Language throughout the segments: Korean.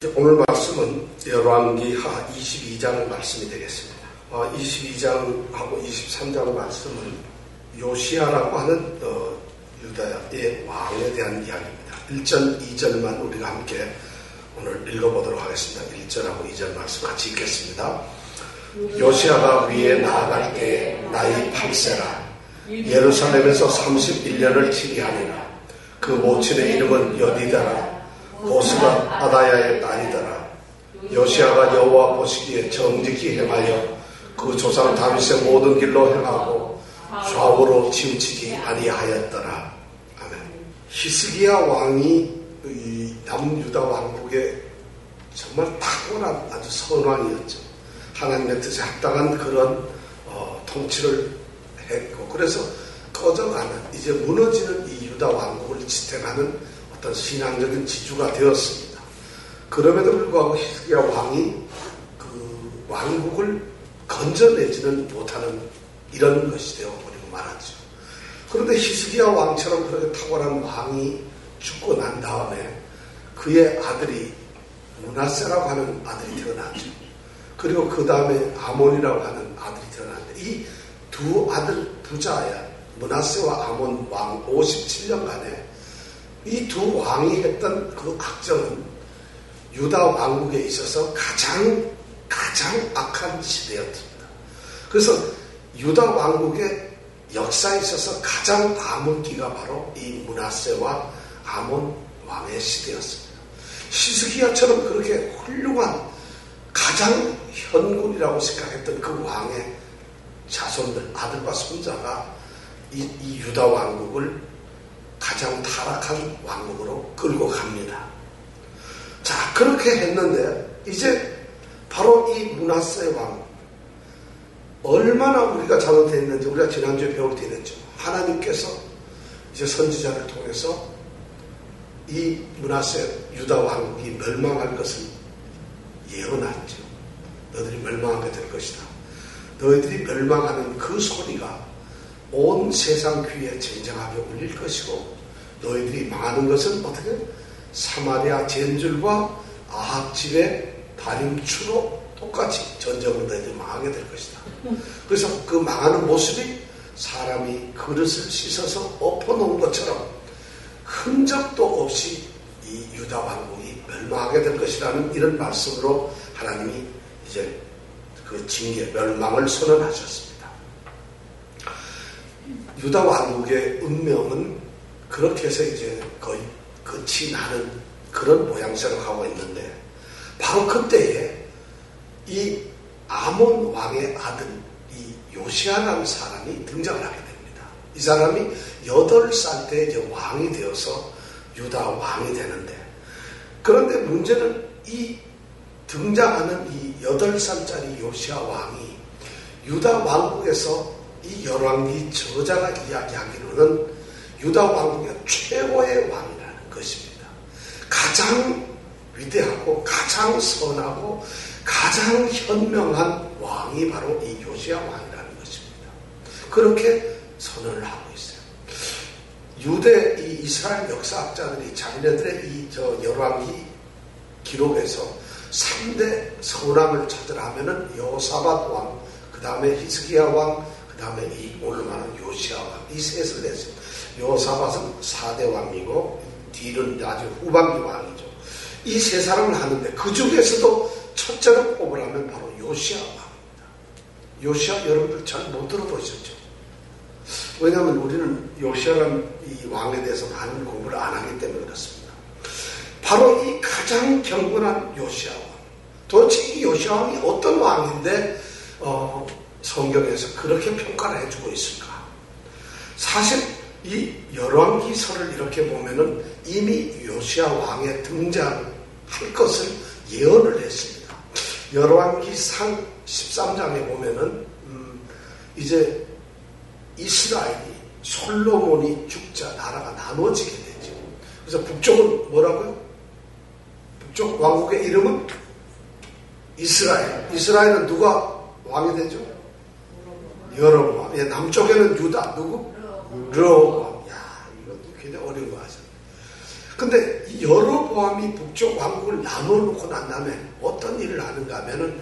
오늘 말씀은 열왕기하 22장 말씀이 되겠습니다. 22장하고 23장 말씀은 요시야라고 하는 유다의 왕에 대한 이야기입니다. 1절, 2절만 우리가 함께 오늘 읽어보도록 하겠습니다. 1절하고 2절 말씀 같이 읽겠습니다. 요시야가 위에 나아갈 때 나이 8세라 예루살렘에서 31년을 치리하니라. 그 모친의 이름은 여디다라. 보스가 아다야의 딸이더라. 요시야가 여호와 보시기에 정직히 행하여 그 조상 다윗의 모든 길로 행하고 좌우로 치우치지 아니하였더라. 아멘. 히스기야 왕이 남유다 왕국의 정말 탁월한 아주 선왕이었죠. 하나님의 뜻에 합당한 그런 통치를 했고, 그래서 꺼져가는, 이제 무너지는 이 유다 왕국을 지탱하는 어떤 신앙적인 지주가 되었습니다. 그럼에도 불구하고 히스기야 왕이 그 왕국을 건져내지는 못하는 이런 것이 되어버리고 말았죠. 그런데 히스기야 왕처럼 그렇게 탁월한 왕이 죽고 난 다음에 그의 아들이 므낫세라고 하는 아들이 태어났죠. 그리고 그 다음에 아몬이라고 하는 아들이 태어났는데 이 두 아들 부자야 므낫세와 아몬 왕 57년간에 이 두 왕이 했던 그 악정은 유다 왕국에 있어서 가장 악한 시대였습니다. 그래서 유다 왕국의 역사에 있어서 가장 암흑기가 바로 이 므낫세와 아몬 왕의 시대였습니다. 히스기야처럼 그렇게 훌륭한 가장 현군이라고 생각했던 그 왕의 자손들, 아들과 손자가 이 유다 왕국을 가장 타락한 왕국으로 끌고 갑니다. 자, 그렇게 했는데 이제 바로 이 므낫세 왕, 얼마나 우리가 잘못했는지 우리가 지난주에 배울 때 이랬죠. 하나님께서 이제 선지자를 통해서 이 므낫세 유다 왕국이 멸망할 것을 예언했죠. 너희들이 멸망하게 될 것이다. 너희들이 멸망하는 그 소리가 온 세상 귀에 쟁쟁하게 울릴 것이고, 너희들이 망하는 것은 어떻게? 사마리아 젠줄과 아합 집의 다림추로 똑같이 전적으로 너희들이 망하게 될 것이다. 그래서 그 망하는 모습이 사람이 그릇을 씻어서 엎어놓은 것처럼 흔적도 없이 이 유다 왕국이 멸망하게 될 것이라는 이런 말씀으로 하나님이 이제 그 징계, 멸망을 선언하셨습니다. 유다 왕국의 운명은 그렇게 해서 이제 거의 끝이 나는 그런 모양새로 가고 있는데, 바로 그때에 이 아몬 왕의 아들 이 요시야라는 사람이 등장을 하게 됩니다. 이 사람이 8살 때 이제 왕이 되어서 유다 왕이 되는데, 그런데 문제는 이 등장하는 이 8살짜리 요시야 왕이 유다 왕국에서 이 열왕기 저자가 이야기하기로는 유다 왕국의 최고의 왕이라는 것입니다. 가장 위대하고 가장 선하고 가장 현명한 왕이 바로 이 요시야 왕이라는 것입니다. 그렇게 선언을 하고 있어요. 유대 이 이스라엘 역사학자들이 자기네들의 이 열왕기 기록에서 3대 선왕을 찾으라 하면은 여호사밧 왕, 그 다음에 히스기야 왕, 그 다음에 이 오늘 말하는 요시야 왕, 이 셋을 냈어요. 여호사밧은 4대 왕이고 뒤는 아주 후반기 왕이죠. 이 세 사람을 하는데 그 중에서도 첫째로 꼽으라면 바로 요시야 왕입니다. 요시야 여러분들 잘 못 들어보셨죠? 왜냐하면 우리는 요시야라는 이 왕에 대해서 많은 공부를 안 하기 때문에 그렇습니다. 바로 이 가장 경건한 요시야 왕. 도대체 이 요시야 왕이 어떤 왕인데 성경에서 그렇게 평가를 해주고 있을까? 사실 이 열왕기서를 이렇게 보면은 이미 요시야 왕의 등장할 것을 예언을 했습니다. 열왕기상 13장에 보면은 이제 이스라엘이 솔로몬이 죽자 나라가 나눠지게 되죠. 그래서 북쪽은 뭐라고요? 북쪽 왕국의 이름은 이스라엘. 이스라엘은 누가 왕이 되죠? 여로보암. 예, 남쪽에는 유다. 누구? 르호보암. 야, 이거 굉장히 어려운 거 아시죠? 근데 여로보암이 북쪽 왕국을 나눠놓고 난 다음에 어떤 일을 하는가 하면은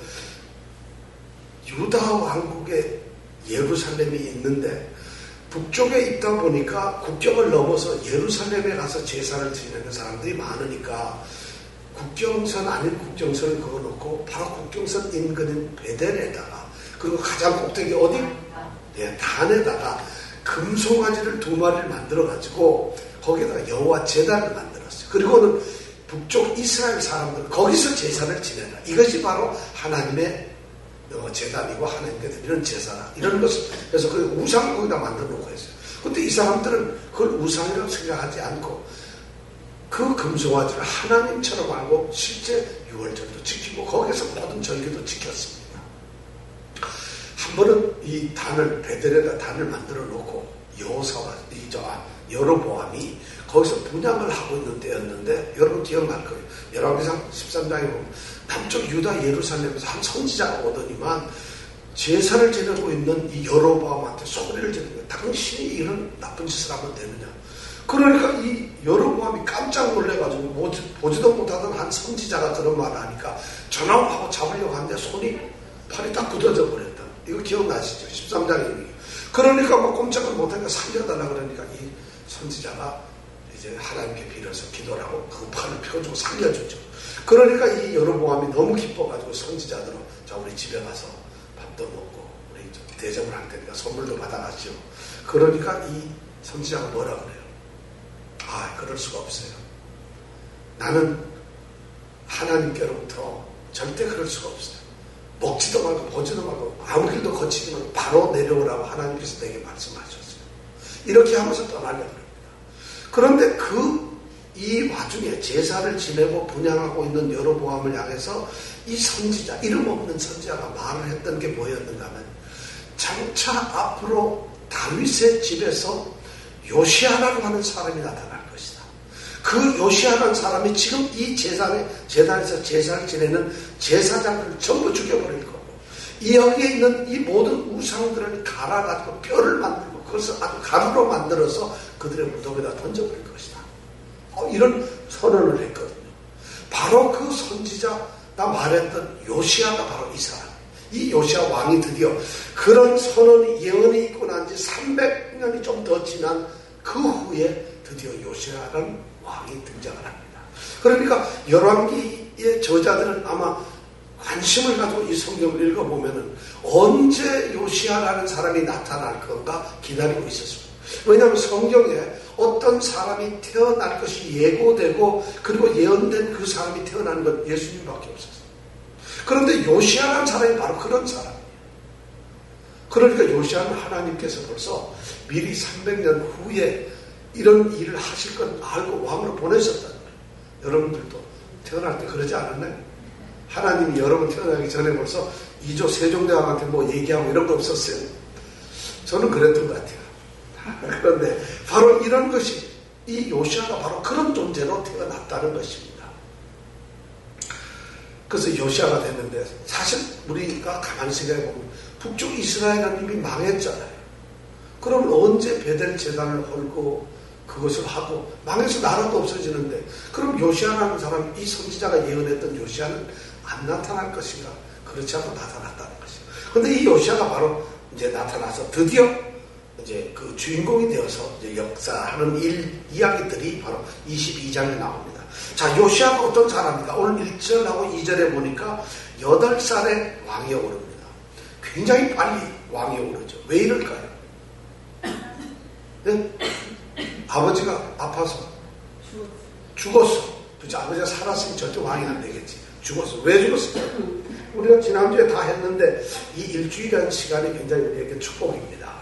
유다 왕국의 예루살렘이 있는데 북쪽에 있다 보니까 국경을 넘어서 예루살렘에 가서 제사를 지내는 사람들이 많으니까 국경선 아닌 국경선을 그어놓고 바로 국경선 인근인 베델에다가 그리고 가장 꼭대기 어디? 네, 단에다가 금송아지를 2마리를 만들어가지고 거기에다가 여호와 제단을 만들었어요. 그리고는 북쪽 이스라엘 사람들 거기서 제사를 지내라. 이것이 바로 하나님의 제단이고 하나님께 드리는 제사라. 이런 것을 그래서 그 우상을 거기다 만들어 놓고 했어요. 근데 이 사람들은 그걸 우상이라고 생각하지 않고 그 금송아지를 하나님처럼 알고 실제 유월절도 지키고 거기서 모든 절기도 지켰습니다. 한 번은 이 단을 베델에다 단을 만들어 놓고 여로보암이 거기서 분향을 하고 있는 때였는데 여러분 기억날 거예요. 열왕기상 13장에 보면 남쪽 유다 예루살렘에서 한 선지자가 오더니만 제사를 지내고 있는 이 여로보암한테 소리를 지르는 거예요. 당신이 이런 나쁜 짓을 하면 되느냐. 그러니까 이 여로보암이 깜짝 놀래가지고 보지도 못하던 한 선지자가 그런 말을 하니까 전화하고 잡으려고 하는데 팔이 딱 굳어져 버렸다. 이거 기억나시죠? 13장에. 그러니까 뭐 꼼짝을 못하니까 살려달라 그러니까 이 선지자가 이제 하나님께 빌어서 기도를 하고 그 팔을 펴주고 살려주죠. 그러니까 이 여로보암이 너무 기뻐가지고 선지자들은 자 우리 집에 가서 밥도 먹고 우리 대접을 할 테니까 선물도 받아가죠. 그러니까 이 선지자가 뭐라 그래요? 그럴 수가 없어요. 나는 하나님께로부터 절대 그럴 수가 없어요. 먹지도 말고 보지도 말고 아무 길도 거치지 말고 바로 내려오라고 하나님께서 내게 말씀하셨어요. 이렇게 하면서 떠나려 합니다. 그런데 이 와중에 제사를 지내고 분향하고 있는 여로보암을 향해서 이 선지자, 이름 없는 선지자가 말을 했던 게 뭐였는가 하면 장차 앞으로 다윗의 집에서 요시아라고 하는 사람이 나타날 것이다. 그 요시아라는 사람이 지금 이 제단에서 제사를 지내는 제사장들을 전부 죽여버릴 거고 이 여기에 있는 이 모든 우상들을 갈아가지고 뼈를 만들고 그것을 아주 가루로 만들어서 그들의 무덤에다 던져버릴 것이다. 이런 선언을 했거든요. 바로 그 선지자가 말했던 요시아가 바로 이 사람. 이 요시아 왕이 드디어 그런 예언이 있고 난 지 300년이 좀 더 지난 그 후에 드디어 요시아라는 왕이 등장을 합니다. 그러니까 열왕기의 저자들은 아마 관심을 가지고 이 성경을 읽어보면은 언제 요시아라는 사람이 나타날 건가 기다리고 있었습니다. 왜냐하면 성경에 어떤 사람이 태어날 것이 예고되고 그리고 예언된 그 사람이 태어나는 건 예수님밖에 없었어요. 그런데 요시아라는 사람이 바로 그런 사람이에요. 그러니까 요시아는 하나님께서 벌써 미리 300년 후에 이런 일을 하실 건 알고 왕으로 보내셨다는 거예요. 여러분들도 태어날 때 그러지 않았나요? 하나님이 여러분 태어나기 전에 벌써 2조 세종대왕한테 뭐 얘기하고 이런 거 없었어요. 저는 그랬던 것 같아요. 그런데 바로 이런 것이 이 요시아가 바로 그런 존재로 태어났다는 것입니다. 그래서 요시아가 됐는데 사실 우리가 가만히 생각해보면 북쪽 이스라엘은 이미 망했잖아요. 그럼 언제 베델 제단을 헐고 그것을 하고 망해서 나라도 없어지는데 그럼 요시아라는 사람, 이 선지자가 예언했던 요시아는 안 나타날 것인가? 그렇지 않고 나타났다는 것이에요. 그런데 이 요시아가 바로 이제 나타나서 드디어 이제 그 주인공이 되어서 이제 역사하는 이야기들이 바로 22장에 나옵니다. 자, 요시아가 어떤 사람입니까? 오늘 1절하고 2절에 보니까 8살에 왕위에 오릅니다. 굉장히 빨리 왕위에 오르죠. 왜 이럴까요? 네? 아버지가 아파서 죽었어. 그치? 아버지가 살았으면 절대 왕이 안 되겠지. 죽었어. 왜 죽었을까요? 우리가 지난주에 다 했는데 이 일주일이라는 시간이 굉장히 우리에게 축복입니다.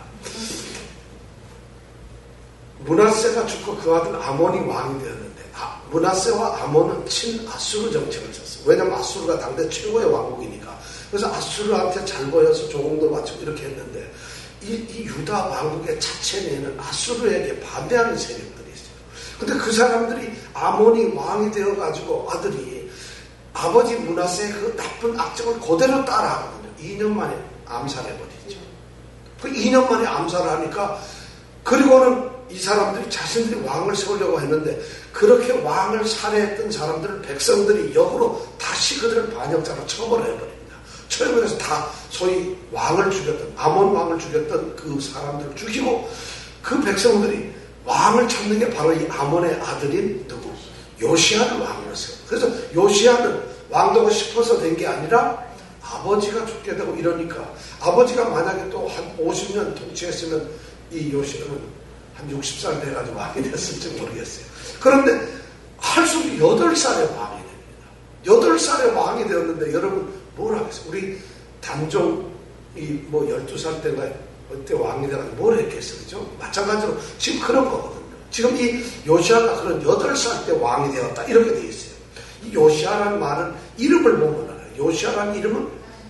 므낫세가 죽고 그 아들 아몬이 왕이 되었는데 므낫세와 아몬은 친아수르 정책을 쳤어요. 왜냐하면 아수르가 당대 최고의 왕국이니까. 그래서 아수르한테 잘 보여서 조공도 바치고 이렇게 했는데 이 유다 왕국의 자체내에는 아수르에게 반대하는 세력들이 있어요. 근데 그 사람들이 아몬이 왕이 되어가지고 아들이 아버지 므낫세의 그 나쁜 악정을 그대로 따라하거든요. 2년 만에 암살해버리죠. 그 2년 만에 암살을 하니까 그리고는 이 사람들이 자신들이 왕을 세우려고 했는데 그렇게 왕을 살해했던 사람들을 백성들이 역으로 다시 그들을 반역자로 처벌해버립니다. 처벌해서 다 소위 왕을 죽였던 아몬 왕을 죽였던 그 사람들을 죽이고 그 백성들이 왕을 찾는 게 바로 이 아몬의 아들인 누구? 요시야를 왕으로 세워. 그래서 요시야는 왕되고 싶어서 된 게 아니라 아버지가 죽게 되고 이러니까 아버지가 만약에 또 한 50년 통치했으면 이 요시야는 한 60살 돼가지고 왕이 됐을지 모르겠어요. 그런데 할 수 없이 8살에 왕이 됩니다. 8살에 왕이 되었는데 여러분 뭘 하겠어요? 우리 단종이 뭐 12살 때가 그때 왕이 돼가지고 뭘 했겠어요? 그죠? 마찬가지로 지금 그런 거거든요. 지금 이 요시야가 그런 8살 때 왕이 되었다 이렇게 돼 있어요. 이 요시야라는 말은 이름을 보면 알아요. 요시야라는 이름은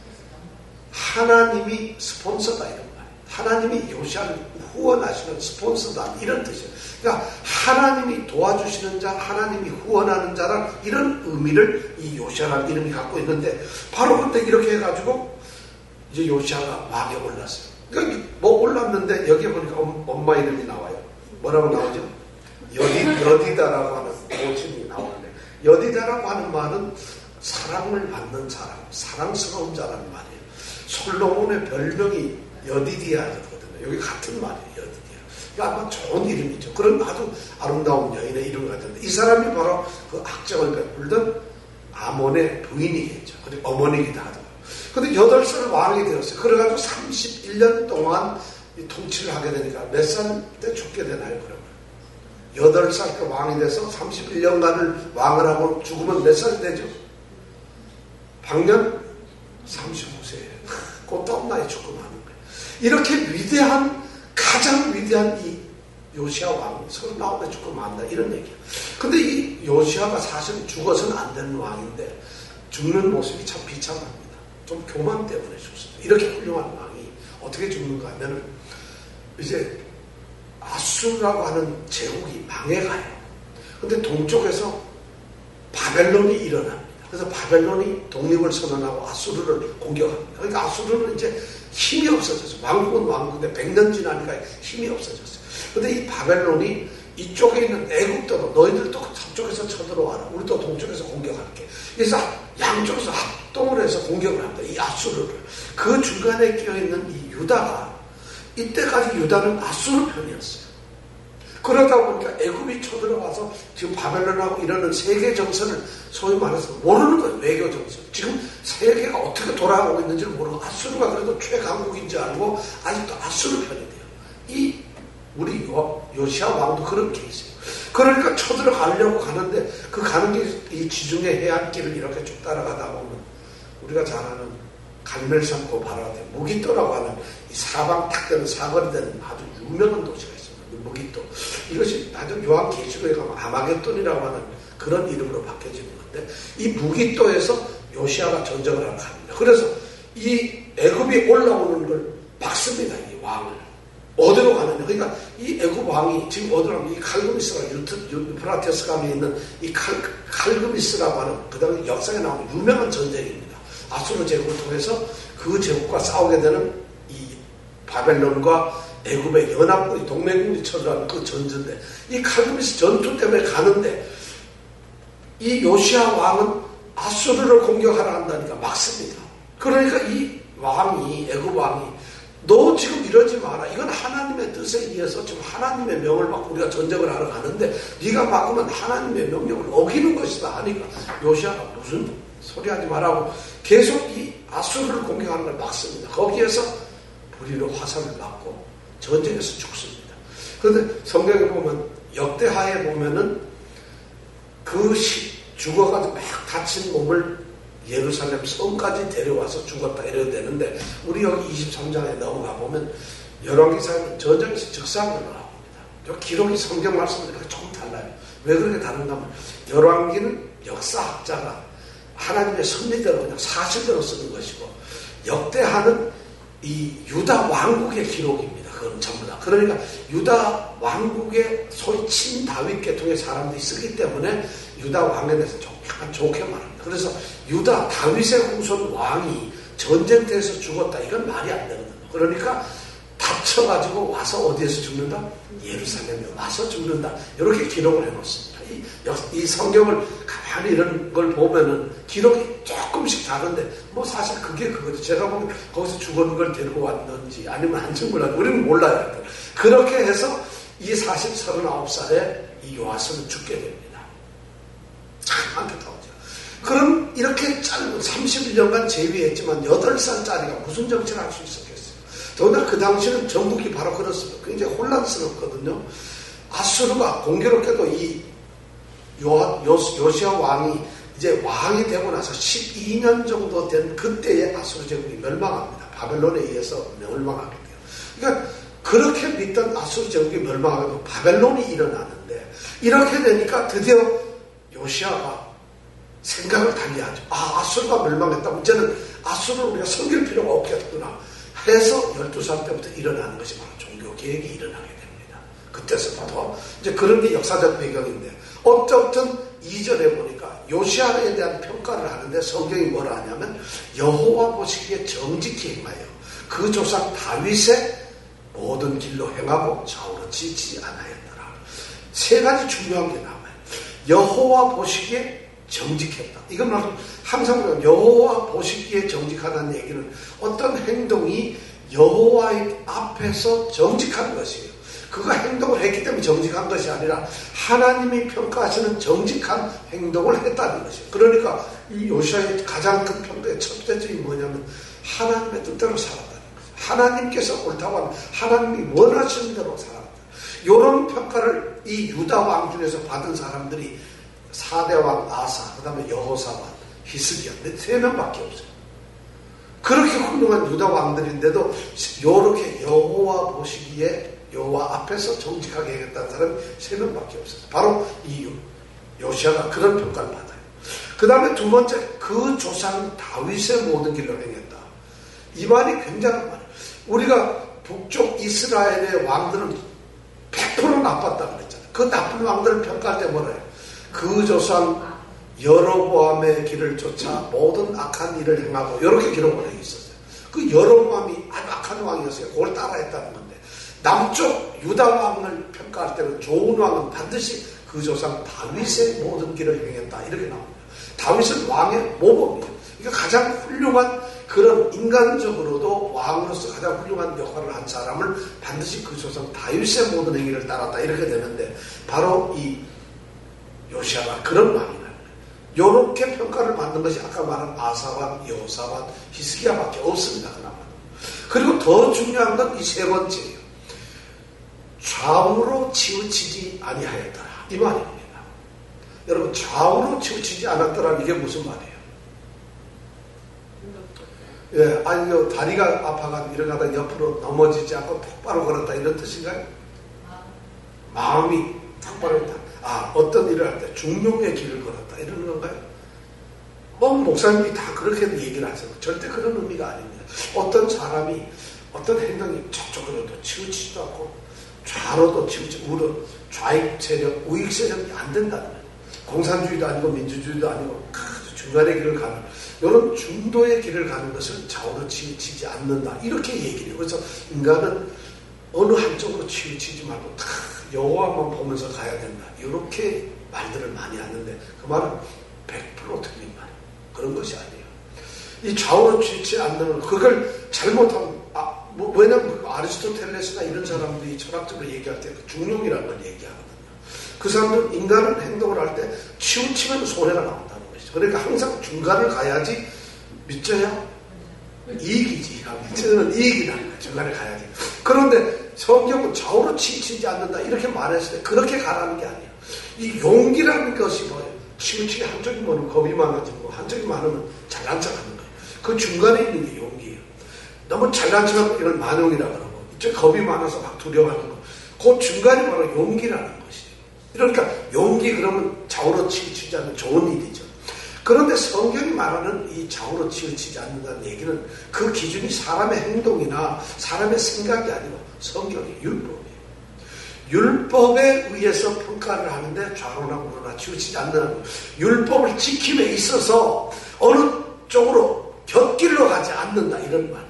하나님이 스폰서다 이런 말이에요. 하나님이 요시야를 후원하시는 스폰서다 이런 뜻이에요. 그러니까 하나님이 도와주시는 자, 하나님이 후원하는 자란 이런 의미를 이 요시야라는 이름이 갖고 있는데 바로 그때 이렇게 해가지고 이제 요시야가 왕에 올랐어요. 그러니까 뭐 올랐는데 여기에 보니까 엄마 이름이 나와요. 뭐라고 나오죠? 여디다라고 하는 모친이 나오는데 여디다라고 하는 말은 사랑을 받는 사람, 사랑스러운 자라는 말이에요. 솔로몬의 별명이 여디디아거든요. 여기 같은 말이에요. 여디디아. 그러니까 아마 좋은 이름이죠. 그런 아주 아름다운 여인의 이름 같은데 이 사람이 바로 그 악정을 베풀던 아몬의 부인이겠죠. 그리고 어머니기도 하더라고요. 근데 8살 왕이 되었어요. 그래가지고 31년 동안 이 통치를 하게 되니까 몇 살 때 죽게 되나요, 그러면? 8살 때 왕이 돼서 31년간을 왕을 하고 죽으면 몇 살 되죠? 방년 35세예요. 꽃다운 나이 죽음하는 거예요. 이렇게 위대한, 가장 위대한 이 요시야 왕이 39에 죽음한다 이런 얘기예요. 근데 이 요시야가 사실 죽어서는 안 되는 왕인데 죽는 모습이 참 비참합니다. 좀 교만 때문에 죽습니다. 이렇게 훌륭한 왕이 어떻게 죽는가 하면 이제 아수르라고 하는 제국이 망해가요. 근데 동쪽에서 바벨론이 일어납니다. 그래서 바벨론이 독립을 선언하고 아수르를 공격합니다. 그러니까 아수르는 이제 힘이 없어졌어요. 왕국은 왕국인데 100년 지나니까 힘이 없어졌어요. 근데 이 바벨론이 이쪽에 있는 애국도도 너희들도 서쪽에서 쳐들어와라. 우리도 동쪽에서 공격할게. 그래서 양쪽에서 합동을 해서 공격을 합니다. 이 아수르를. 그 중간에 끼어있는 이 유다가 이때까지 유다는 아수르 편이었어요. 그러다 보니까 애굽이 쳐들어와서 지금 바벨론하고 이러는 세계 정세를 소위 말해서 모르는 거예요. 외교 정세. 지금 세계가 어떻게 돌아가고 있는지를 모르고 아수르가 그래도 최강국인 줄 알고 아직도 아수르 편이 돼요. 이 우리 요시야 왕도 그런 케이스예요. 그러니까 쳐들어가려고 가는데 그 가는 길 이 지중해 해안길을 이렇게 쭉 따라가다 보면 우리가 잘 아는 갈멜산 고바라데 무기또라고 하는 이 사방 탁 되는 사거리 되는 아주 유명한 도시가 있습니다. 무기또. 이것이 나중에 요한계시록에 가면 아마겟돈이라고 하는 그런 이름으로 바뀌어지는 건데 이 무기또에서 요시야가 전쟁을 하러 갑니다. 그래서 이 애굽이 올라오는 걸 막습니다. 이 왕을. 어디로 가느냐. 그러니까 이 애굽 왕이 지금 어디로 가면 이 칼그미스가 유프라테스 강에 있는 이 칼그미스라고 하는 그 다음에 역사에 나오는 유명한 전쟁입니다. 아수르 제국을 통해서 그 제국과 싸우게 되는 이 바벨론과 애굽의 연합군이 동맹군이 쳐들어가는 그 전쟁인데 이 칼그미스 전투 때문에 가는데 이 요시야 왕은 아수르를 공격하러 한다니까 막습니다. 그러니까 이 왕이 애굽 왕이 너 지금 이러지 마라. 이건 하나님의 뜻에 의해서 지금 하나님의 명을 받고 우리가 전쟁을 하러 가는데 네가 막으면 하나님의 명령을 어기는 것이다 하니까 요시야가 무슨 소리 하지 말라고 계속 이 아수르를 공격하는 걸 막습니다. 거기에서 불의로 화살을 맞고 전쟁에서 죽습니다. 그런데 성경에 보면 역대하에 보면은 그 죽어가지고 막 다친 몸을 예루살렘 성까지 데려와서 죽었다 이래야 되는데 우리 여기 23장에 넘어가 보면 열왕기사는 전쟁에서 즉사한 걸로 나옵니다. 저 기록이 성경 말씀들과 조금 달라요. 왜 그렇게 다른가 하면 열왕기는 역사학자가 하나님의 섭리대로 그냥 사실대로 쓰는 것이고 역대하는 이 유다 왕국의 기록입니다. 그건 전부 다. 그러니까 유다 왕국의 소위 친다윗 계통의 사람들이 쓰기 때문에 유다 왕에 대해서 약간 좋게 말합니다. 그래서 유다 다윗의 후손 왕이 전쟁터에서 죽었다. 이건 말이 안 되거든요. 그러니까 갇혀가지고 와서 어디에서 죽는다? 예루살렘에 와서 죽는다. 이렇게 기록을 해놓습니다. 이 성경을 가만히 이런 걸 보면은 기록이 조금씩 다른데 뭐 사실 그게 그거죠. 제가 보면 거기서 죽은 걸 데리고 왔는지 아니면 한층 몰라요. 우리는 몰라요. 그렇게 해서 이 39살에 이 요아스는 죽게 됩니다. 참 안타까워죠. 그럼 이렇게 짧은 31년간 재위했지만 8살짜리가 무슨 정치를 할 수 있었겠어요? 더구나 그 당시는 전국이 바로 그렇습니다. 굉장히 혼란스럽거든요. 아수르가 공교롭게도 이 요시야 왕이 이제 왕이 되고 나서 12년 정도 된 그때의 아수르 제국이 멸망합니다. 바벨론에 의해서 멸망하게 돼요. 그러니까 그렇게 믿던 아수르 제국이 멸망하고 바벨론이 일어나는데 이렇게 되니까 드디어 요시야가 생각을 달리하죠. 아수르가 멸망했다면 이제는 아수르를 우리가 섬길 필요가 없겠구나 해서 12살 때부터 일어나는 것이 바로 종교개혁이 일어나게 됩니다. 그때서부터 이제 그런 게 역사적 배경인데 어쨌든 이전에 보니까 요시야에 대한 평가를 하는데 성경이 뭐라 하냐면 여호와 보시기에 정직히 행하여 그 조상 다윗의 모든 길로 행하고 좌우로 지치지 않았더라. 세 가지 중요한 게 나와요. 여호와 보시기에 정직했다. 이건 말로 항상 우리가 여호와 보시기에 정직하다는 얘기는 어떤 행동이 여호와의 앞에서 정직한 것이에요. 그가 행동을 했기 때문에 정직한 것이 아니라 하나님이 평가하시는 정직한 행동을 했다는 것이에요. 그러니까 이 요시야의 가장 큰 평가의 첫 번째이 뭐냐면 하나님의 뜻대로 살았다는 거예요. 하나님께서 옳다고 하면 하나님이 원하시는 대로 살았다. 이런 평가를 이 유다 왕 중에서 받은 사람들이 4대 왕 아사, 그 다음에 여호사밧, 히스기야, 3명밖에 없어요. 그렇게 훌륭한 유다 왕들인데도 이렇게 여호와 보시기에 여호와 앞에서 정직하게 해야겠다는 사람이 3명밖에 없어요. 바로 이 요시야가 그런 평가를 받아요. 그 다음에 두 번째, 그 조상 다윗의 모든 길을 행했다. 이 말이 굉장히 많아요. 우리가 북쪽 이스라엘의 왕들은 100% 나빴다고 그랬잖아요. 그 나쁜 왕들을 평가할 때 뭐라 해요? 그 조상 여로보암의 길을 쫓아 모든 악한 일을 행하고 이렇게 기록을 해 있었어요. 그 여로보암이 아주 악한 왕이었어요. 그걸 따라했다는 건데 남쪽 유다 왕을 평가할 때는 좋은 왕은 반드시 그 조상 다윗의 모든 길을 행했다 이렇게 나옵니다. 다윗은 왕의 모범이에요. 그러니까 가장 훌륭한 그런 인간적으로도 왕으로서 가장 훌륭한 역할을 한 사람을 반드시 그 조상 다윗의 모든 행위를 따랐다 이렇게 되는데 바로 이 요시야가 그런 왕이라는 거예요. 요렇게 평가를 받는 것이 아까 말한 아사밧, 여호사밧, 히스기야밖에 없습니다. 그나마. 그리고 더 중요한 건 이 세 번째예요. 좌우로 치우치지 아니하였더라. 이 말입니다. 여러분 좌우로 치우치지 않았더라 이게 무슨 말이에요? 예, 아니요 다리가 아파가지고 일어나다 옆으로 넘어지지 않고 똑바로 걸었다 이런 뜻인가요? 마음이 똑바로 했다. 어떤 일을 할 때 중용의 길을 걸었다 이런 건가요? 목사님이 다 그렇게 얘기를 하세요. 절대 그런 의미가 아닙니다. 어떤 사람이 어떤 행동이 저쪽으로도 치우치지도 않고 좌로도 치우치지 우로 좌익 세력, 우익 세력이 안 된다는 거예요. 공산주의도 아니고 민주주의도 아니고 중간의 길을 가는 이런 중도의 길을 가는 것을 좌우로 치우치지 않는다 이렇게 얘기를 해요. 그래서 인간은 어느 한쪽으로 치우치지 말고 다 여호와만 보면서 가야 된다. 이렇게 말들을 많이 하는데 그 말은 100% 틀린 말이에요. 그런 것이 아니에요. 이 좌우로 치우치지 않는 그걸 잘못하면 왜냐면 아리스토텔레스나 이런 사람들이 철학적으로 얘기할 때 그 중용이라는 걸 얘기하거든요. 그 사람들은 인간은 행동을 할 때 치우치면 손해가 나온다는 것이죠. 그러니까 항상 중간을 가야지 믿져야 이익이지. 믿지는 이익이라는 거예요. 중간에 가야지. 그런데 성경은 좌우로 치우치지 않는다 이렇게 말했을 때 그렇게 가라는 게 아니에요. 이 용기라는 것이 뭐예요? 치우치게 한쪽이 많으면 겁이 많아지고 한쪽이 많으면 잘난 척하는 거예요. 그 중간에 있는 게 용기예요. 너무 잘난 척하고 이걸 만용이라고 그러고 이쪽 겁이 많아서 막 두려워하는 거. 그 중간이 바로 용기라는 것이에요. 그러니까 용기 그러면 좌우로 치우치지 않는 좋은 일이죠. 그런데 성경이 말하는 이 좌우로 치우치지 않는다는 얘기는 그 기준이 사람의 행동이나 사람의 생각이 아니고 성경의 율법이에요. 율법에 의해서 평가를 하는데 좌우나 우로나 치우치지 않는 율법을 지킴에 있어서 어느 쪽으로 곁길로 가지 않는다 이런 말이에요.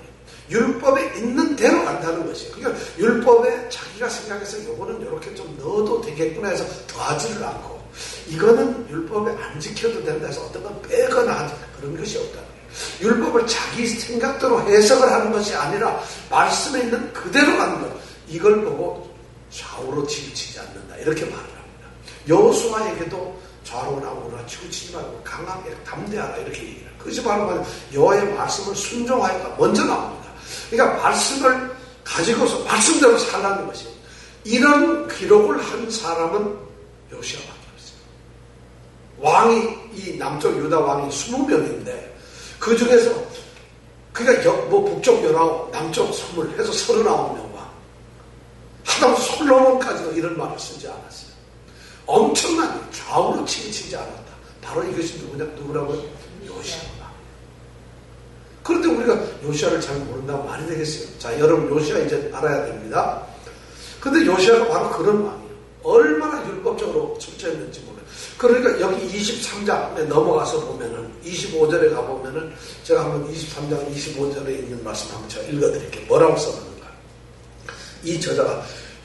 율법에 있는 대로 간다는 것이에요. 그러니까 율법에 자기가 생각해서 요거는 이렇게 좀 넣어도 되겠구나 해서 더하지를 않고, 이거는 율법에 안 지켜도 된다 해서 어떤 건 빼거나 그런 것이 없다는 거예요. 율법을 자기 생각대로 해석을 하는 것이 아니라 말씀에 있는 그대로 가는 것, 이걸 보고 좌우로 치우치지 않는다, 이렇게 말을 합니다. 여호수아에게도 좌우나 우나 치우치지 말고 강하게 담대하라, 이렇게 얘기해요. 그것이 바로 여호와의 말씀을 순종하여가 먼저 나옵니다. 그러니까 말씀을 가지고서 말씀대로 살라는 것이에요. 이런 기록을 한 사람은 요시아밖에 없어요. 왕이, 이 남쪽 유다 왕이 20명인데 그 중에서 그러니까 북쪽 19, 남쪽 20 해서 39명 왕. 하다못해 솔로몬까지도 이런 말을 쓰지 않았어요. 엄청난 좌우로 치우치지 않았다. 바로 이것이 누구라고요? 요시아다. 그런데 우리가 요시아를 잘 모른다고 말이 되겠어요? 자, 여러분 요시아 이제 알아야 됩니다. 근데 요시아가 바로 그런 왕이에요. 얼마나 율법적으로 철저했는지 몰라요. 그러니까 여기 23장에 넘어가서 보면은 25절에 가보면은 제가 한번 23장 25절에 있는 말씀 한번 제가 읽어드릴게요. 뭐라고 써놨는가? 이 저자가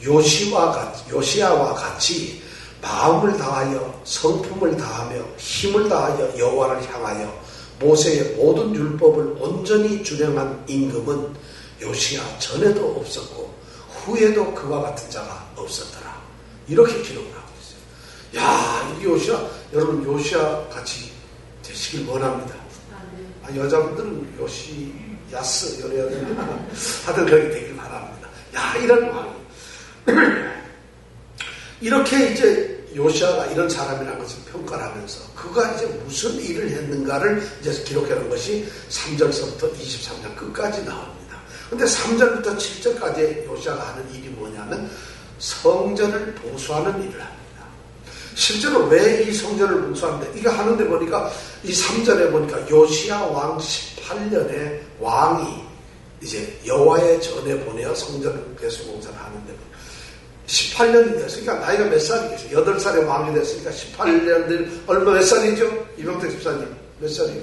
요시아와 같이 마음을 다하여 성품을 다하며 힘을 다하여 여호와를 향하여 모세의 모든 율법을 온전히 준행한 임금은 요시아 전에도 없었고 후에도 그와 같은 자가 없었더라. 이렇게 기록을 하고 있어요. 야, 이 요시아, 여러분 요시아 같이 되시길 원합니다. 여자분들은 요시야스 이래야 되나? 하여튼 그렇게 되길 바랍니다. 야, 이런 왕이 이렇게 이제 요시아가 이런 사람이라는 것을 평가를 하면서 그가 이제 무슨 일을 했는가를 이제 기록하는 것이 3절서부터 23장 끝까지 나옵니다. 근데 3절부터 7절까지 요시아가 하는 일이 뭐냐면 성전을 보수하는 일을 합니다. 실제로 왜 이 성전을 보수하는데 이거 하는데 보니까 이 3절에 보니까 요시아 왕 18년에 왕이 이제 여호와의 전에 보내어 성전 배수공사를 하는데 18년이 됐으니까 나이가 몇 살이겠어요? 8살에 왕이 됐으니까 18년 된 얼마 몇 살이죠? 이병택 집사님 몇 살이에요?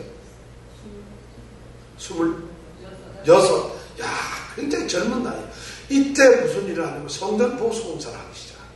26. 야, 굉장히 젊은 나이. 이때 무슨 일을 하냐면 성전 보수공사를 하기 시작합니다.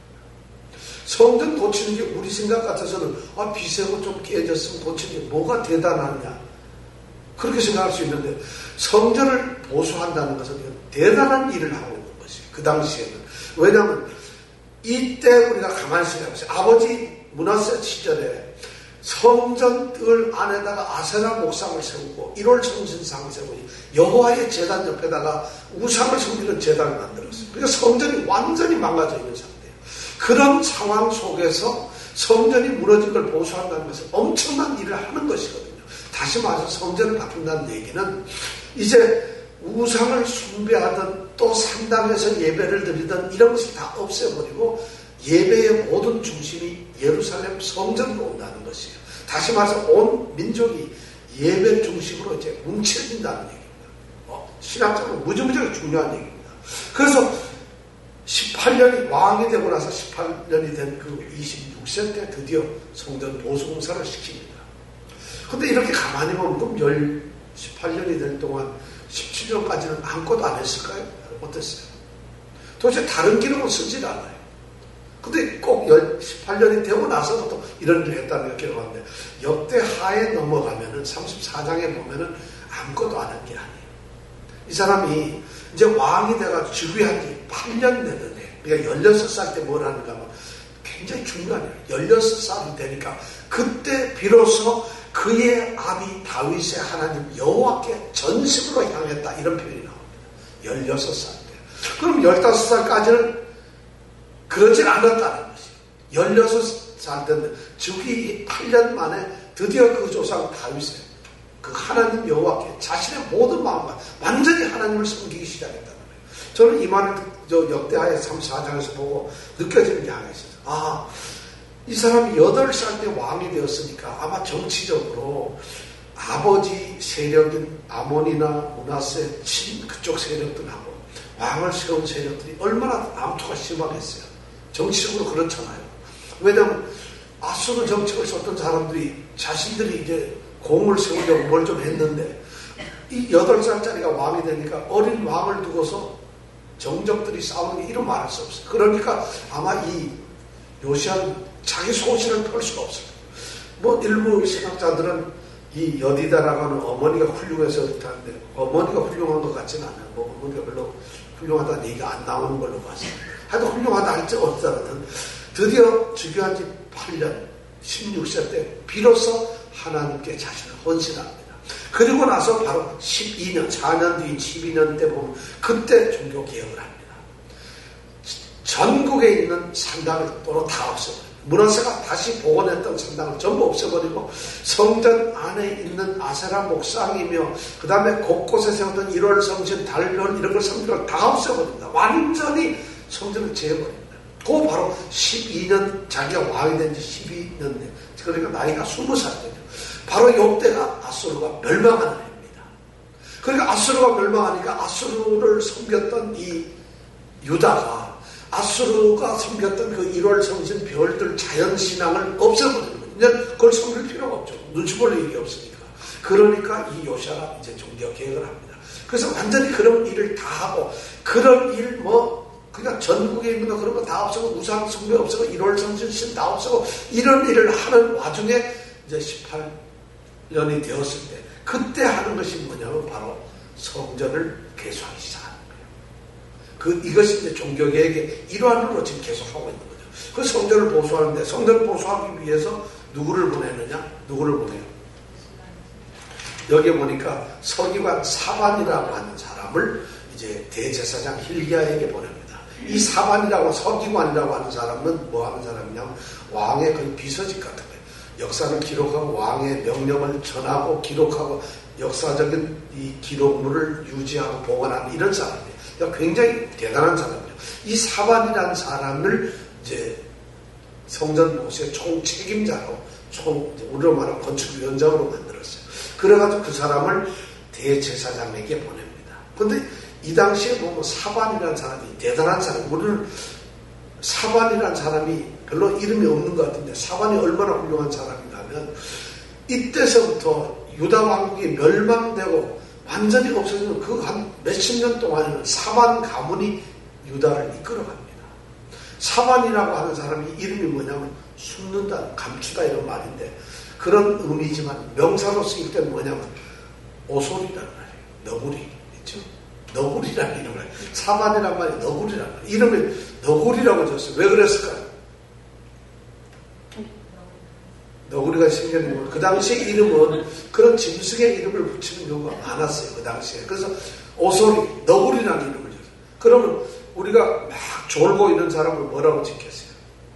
성전 고치는 게 우리 생각 같아서는 비세고 좀 깨졌으면 고치는 게 뭐가 대단하냐 그렇게 생각할 수 있는데 성전을 보수한다는 것은 대단한 일을 하고 있는 것이에요. 그 당시에는. 왜냐하면 이때 우리가 가만히 생각해보세요. 아버지 므낫세 시절에 성전 뜰 안에다가 아세라 목상을 세우고 1월 성신상을 세우고 여호와의 제단 옆에다가 우상을 섬기는 제단을 만들었어요. 그러니까 성전이 완전히 망가져 있는 상태예요. 그런 상황 속에서 성전이 무너진 걸 보수한다는 것은 엄청난 일을 하는 것이거든요. 다시 말해서 성전을 바꾼다는 얘기는 이제 우상을 숭배하던 또 산당에서 예배를 드리던 이런 것을 다 없애버리고 예배의 모든 중심이 예루살렘 성전으로 온다는 것이에요. 다시 말해서 온 민족이 예배 중심으로 이제 뭉쳐진다는 얘기입니다. 신학적으로 무지무지하게 중요한 얘기입니다. 그래서 18년이 왕이 되고 나서 18년이 된 그 26세 때 드디어 성전 보수공사를 시킵니다. 근데 이렇게 가만히 보면 그럼 18년이 될 동안 17년까지는 아무것도 안 했을까요? 어땠어요? 도대체 다른 기록은 쓰질 않아요. 근데 꼭 18년이 되고 나서부터 이런 일을 했다는 게 기록하는데 역대하에 넘어가면은 34장에 보면은 아무것도 안 한 게 아니에요. 이 사람이 이제 왕이 돼가지고 즉위한 지 8년 되는데 그러니까 16살 때 뭘 하는가 하면 굉장히 중요해요. 16살이 되니까 그때 비로소 그의 아비 다윗의 하나님 여호와께 전심으로 향했다 이런 표현이 나옵니다. 16살 때. 그럼 15살까지는 그러질 않았다는 것이에요. 16살 때는 즉위 8년 만에 드디어 그 조상 다윗의 그 하나님 여호와께 자신의 모든 마음과 완전히 하나님을 섬기기 시작했다는 거예요. 저는 이 말을 역대하의 34장에서 보고 느껴지는 게 하나 있어요. 이 사람이 8살 때 왕이 되었으니까 아마 정치적으로 아버지 세력인 아몬이나 므낫세 그쪽 세력들하고 왕을 세운 세력들이 얼마나 암투가 심하겠어요. 정치적으로 그렇잖아요. 왜냐하면 아수르 정책을 썼던 사람들이 자신들이 이제 공을 세우려고 뭘 좀 했는데 이 8살짜리가 왕이 되니까 어린 왕을 두고서 정적들이 싸우는 게 이런 말할 수 없어요. 그러니까 아마 이 요시아는 자기 소신을 펼 수가 없어요. 뭐 일부 신학자들은 이 여디다라고 하는 어머니가 훌륭해서 그렇다는데 어머니가 훌륭한 것 같지는 않아요. 뭐 어머니가 별로 훌륭하다는 얘기가 안 나오는 걸로 봤어요. 하여튼 훌륭하다 할지 어쩌든 드디어 즉위한 지 8년 16세 때 비로소 하나님께 자신을 헌신합니다. 그리고 나서 바로 12년 4년 뒤인 12년 때 보면 그때 종교개혁을 합니다. 전국에 있는 산당을 또로 다 없애버립니다. 문화세가 다시 복원했던 산당을 전부 없애버리고 성전 안에 있는 아세라 목상이며 그 다음에 곳곳에 세웠던 1월 성신, 달별 이런 걸 성전을 다 없애버립니다. 완전히 성전을 재해버립니다. 그 바로 12년 자기가 왕이 된 지 12년 돼. 그러니까 나이가 20살 되죠. 바로 이때가 아수르가 멸망하는 해입니다. 그러니까 아수르가 멸망하니까 아수르를 섬겼던 이 유다가 아수르가 섬겼던 그 1월 성신 별들 자연신앙을 없애버리는 거예요. 이제 그걸 섬길 필요가 없죠. 눈치 볼 일이 없으니까. 그러니까 이 요시아가 이제 종교개혁을 합니다. 그래서 완전히 그런 일을 다 하고 그런 일 그러니까 전국에 있는 거 그런 거 다 없애고 우상 숭배 없애고 1월 성신 다 없애고 이런 일을 하는 와중에 이제 18년이 되었을 때 그때 하는 것이 뭐냐면 바로 성전을 개수하기 시작하는 거예요. 이것이 이제 종교개혁의 일환으로 지금 계속 하고 있는 거죠. 그 성전을 보수하는데 성전을 보수하기 위해서 누구를 보내느냐? 누구를 보내요? 여기 보니까 서기관 사반이라고 하는 사람을 이제 대제사장 힐기야에게 보냅니다. 이 사반이라고 서기관이라고 하는 사람은 뭐 하는 사람이냐면 왕의 그 비서직 같은 거예요. 역사를 기록하고 왕의 명령을 전하고 기록하고 역사적인 이 기록물을 유지하고 보관하는 이런 사람이에요. 그러니까 굉장히 대단한 사람이에요. 이 사반이라는 사람을 이제 성전 보수의 총책임자로 우리로 말하면 건축위원장으로 만들었어요. 그래가지고 그 사람을 대제사장에게 보냅니다. 그런데 이 당시에 보면 사반이라는 사람이 대단한 사람, 우리는 사반이라는 사람이 별로 이름이 없는 것 같은데 사반이 얼마나 훌륭한 사람이냐면 이때서부터 유다 왕국이 멸망되고 완전히 없어지는 그 한 몇십 년 동안에는 사반 가문이 유다를 이끌어갑니다. 사반이라고 하는 사람이 이름이 뭐냐면 숨는다, 감추다 이런 말인데 그런 의미지만 명사로 쓰일 때는 뭐냐면 오솔이라는 말이에요. 너구리 있죠? 너구리라는 이름을 사반이란 말이 너구리라는 말이에요. 이름을 너구리라고 줬어요. 왜 그랬을까요? 너구리가 생기는 건 그 당시에 이름은 그런 짐승의 이름을 붙이는 경우가 많았어요. 그 당시에. 그래서 오소리, 너구리라는 이름을 줬어요. 그러면 우리가 막 졸고 있는 사람을 뭐라고 짓겠어요?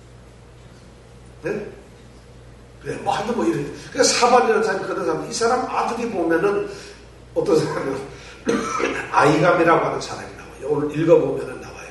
네? 그래, 뭐 하여튼 뭐 이런. 그러니까 사반이라는 사람이 그런 사람, 이 사람 아들이 보면은 어떤 사람이요? 아이감이라고 하는 사람이 나와요. 오늘 읽어보면은 나와요.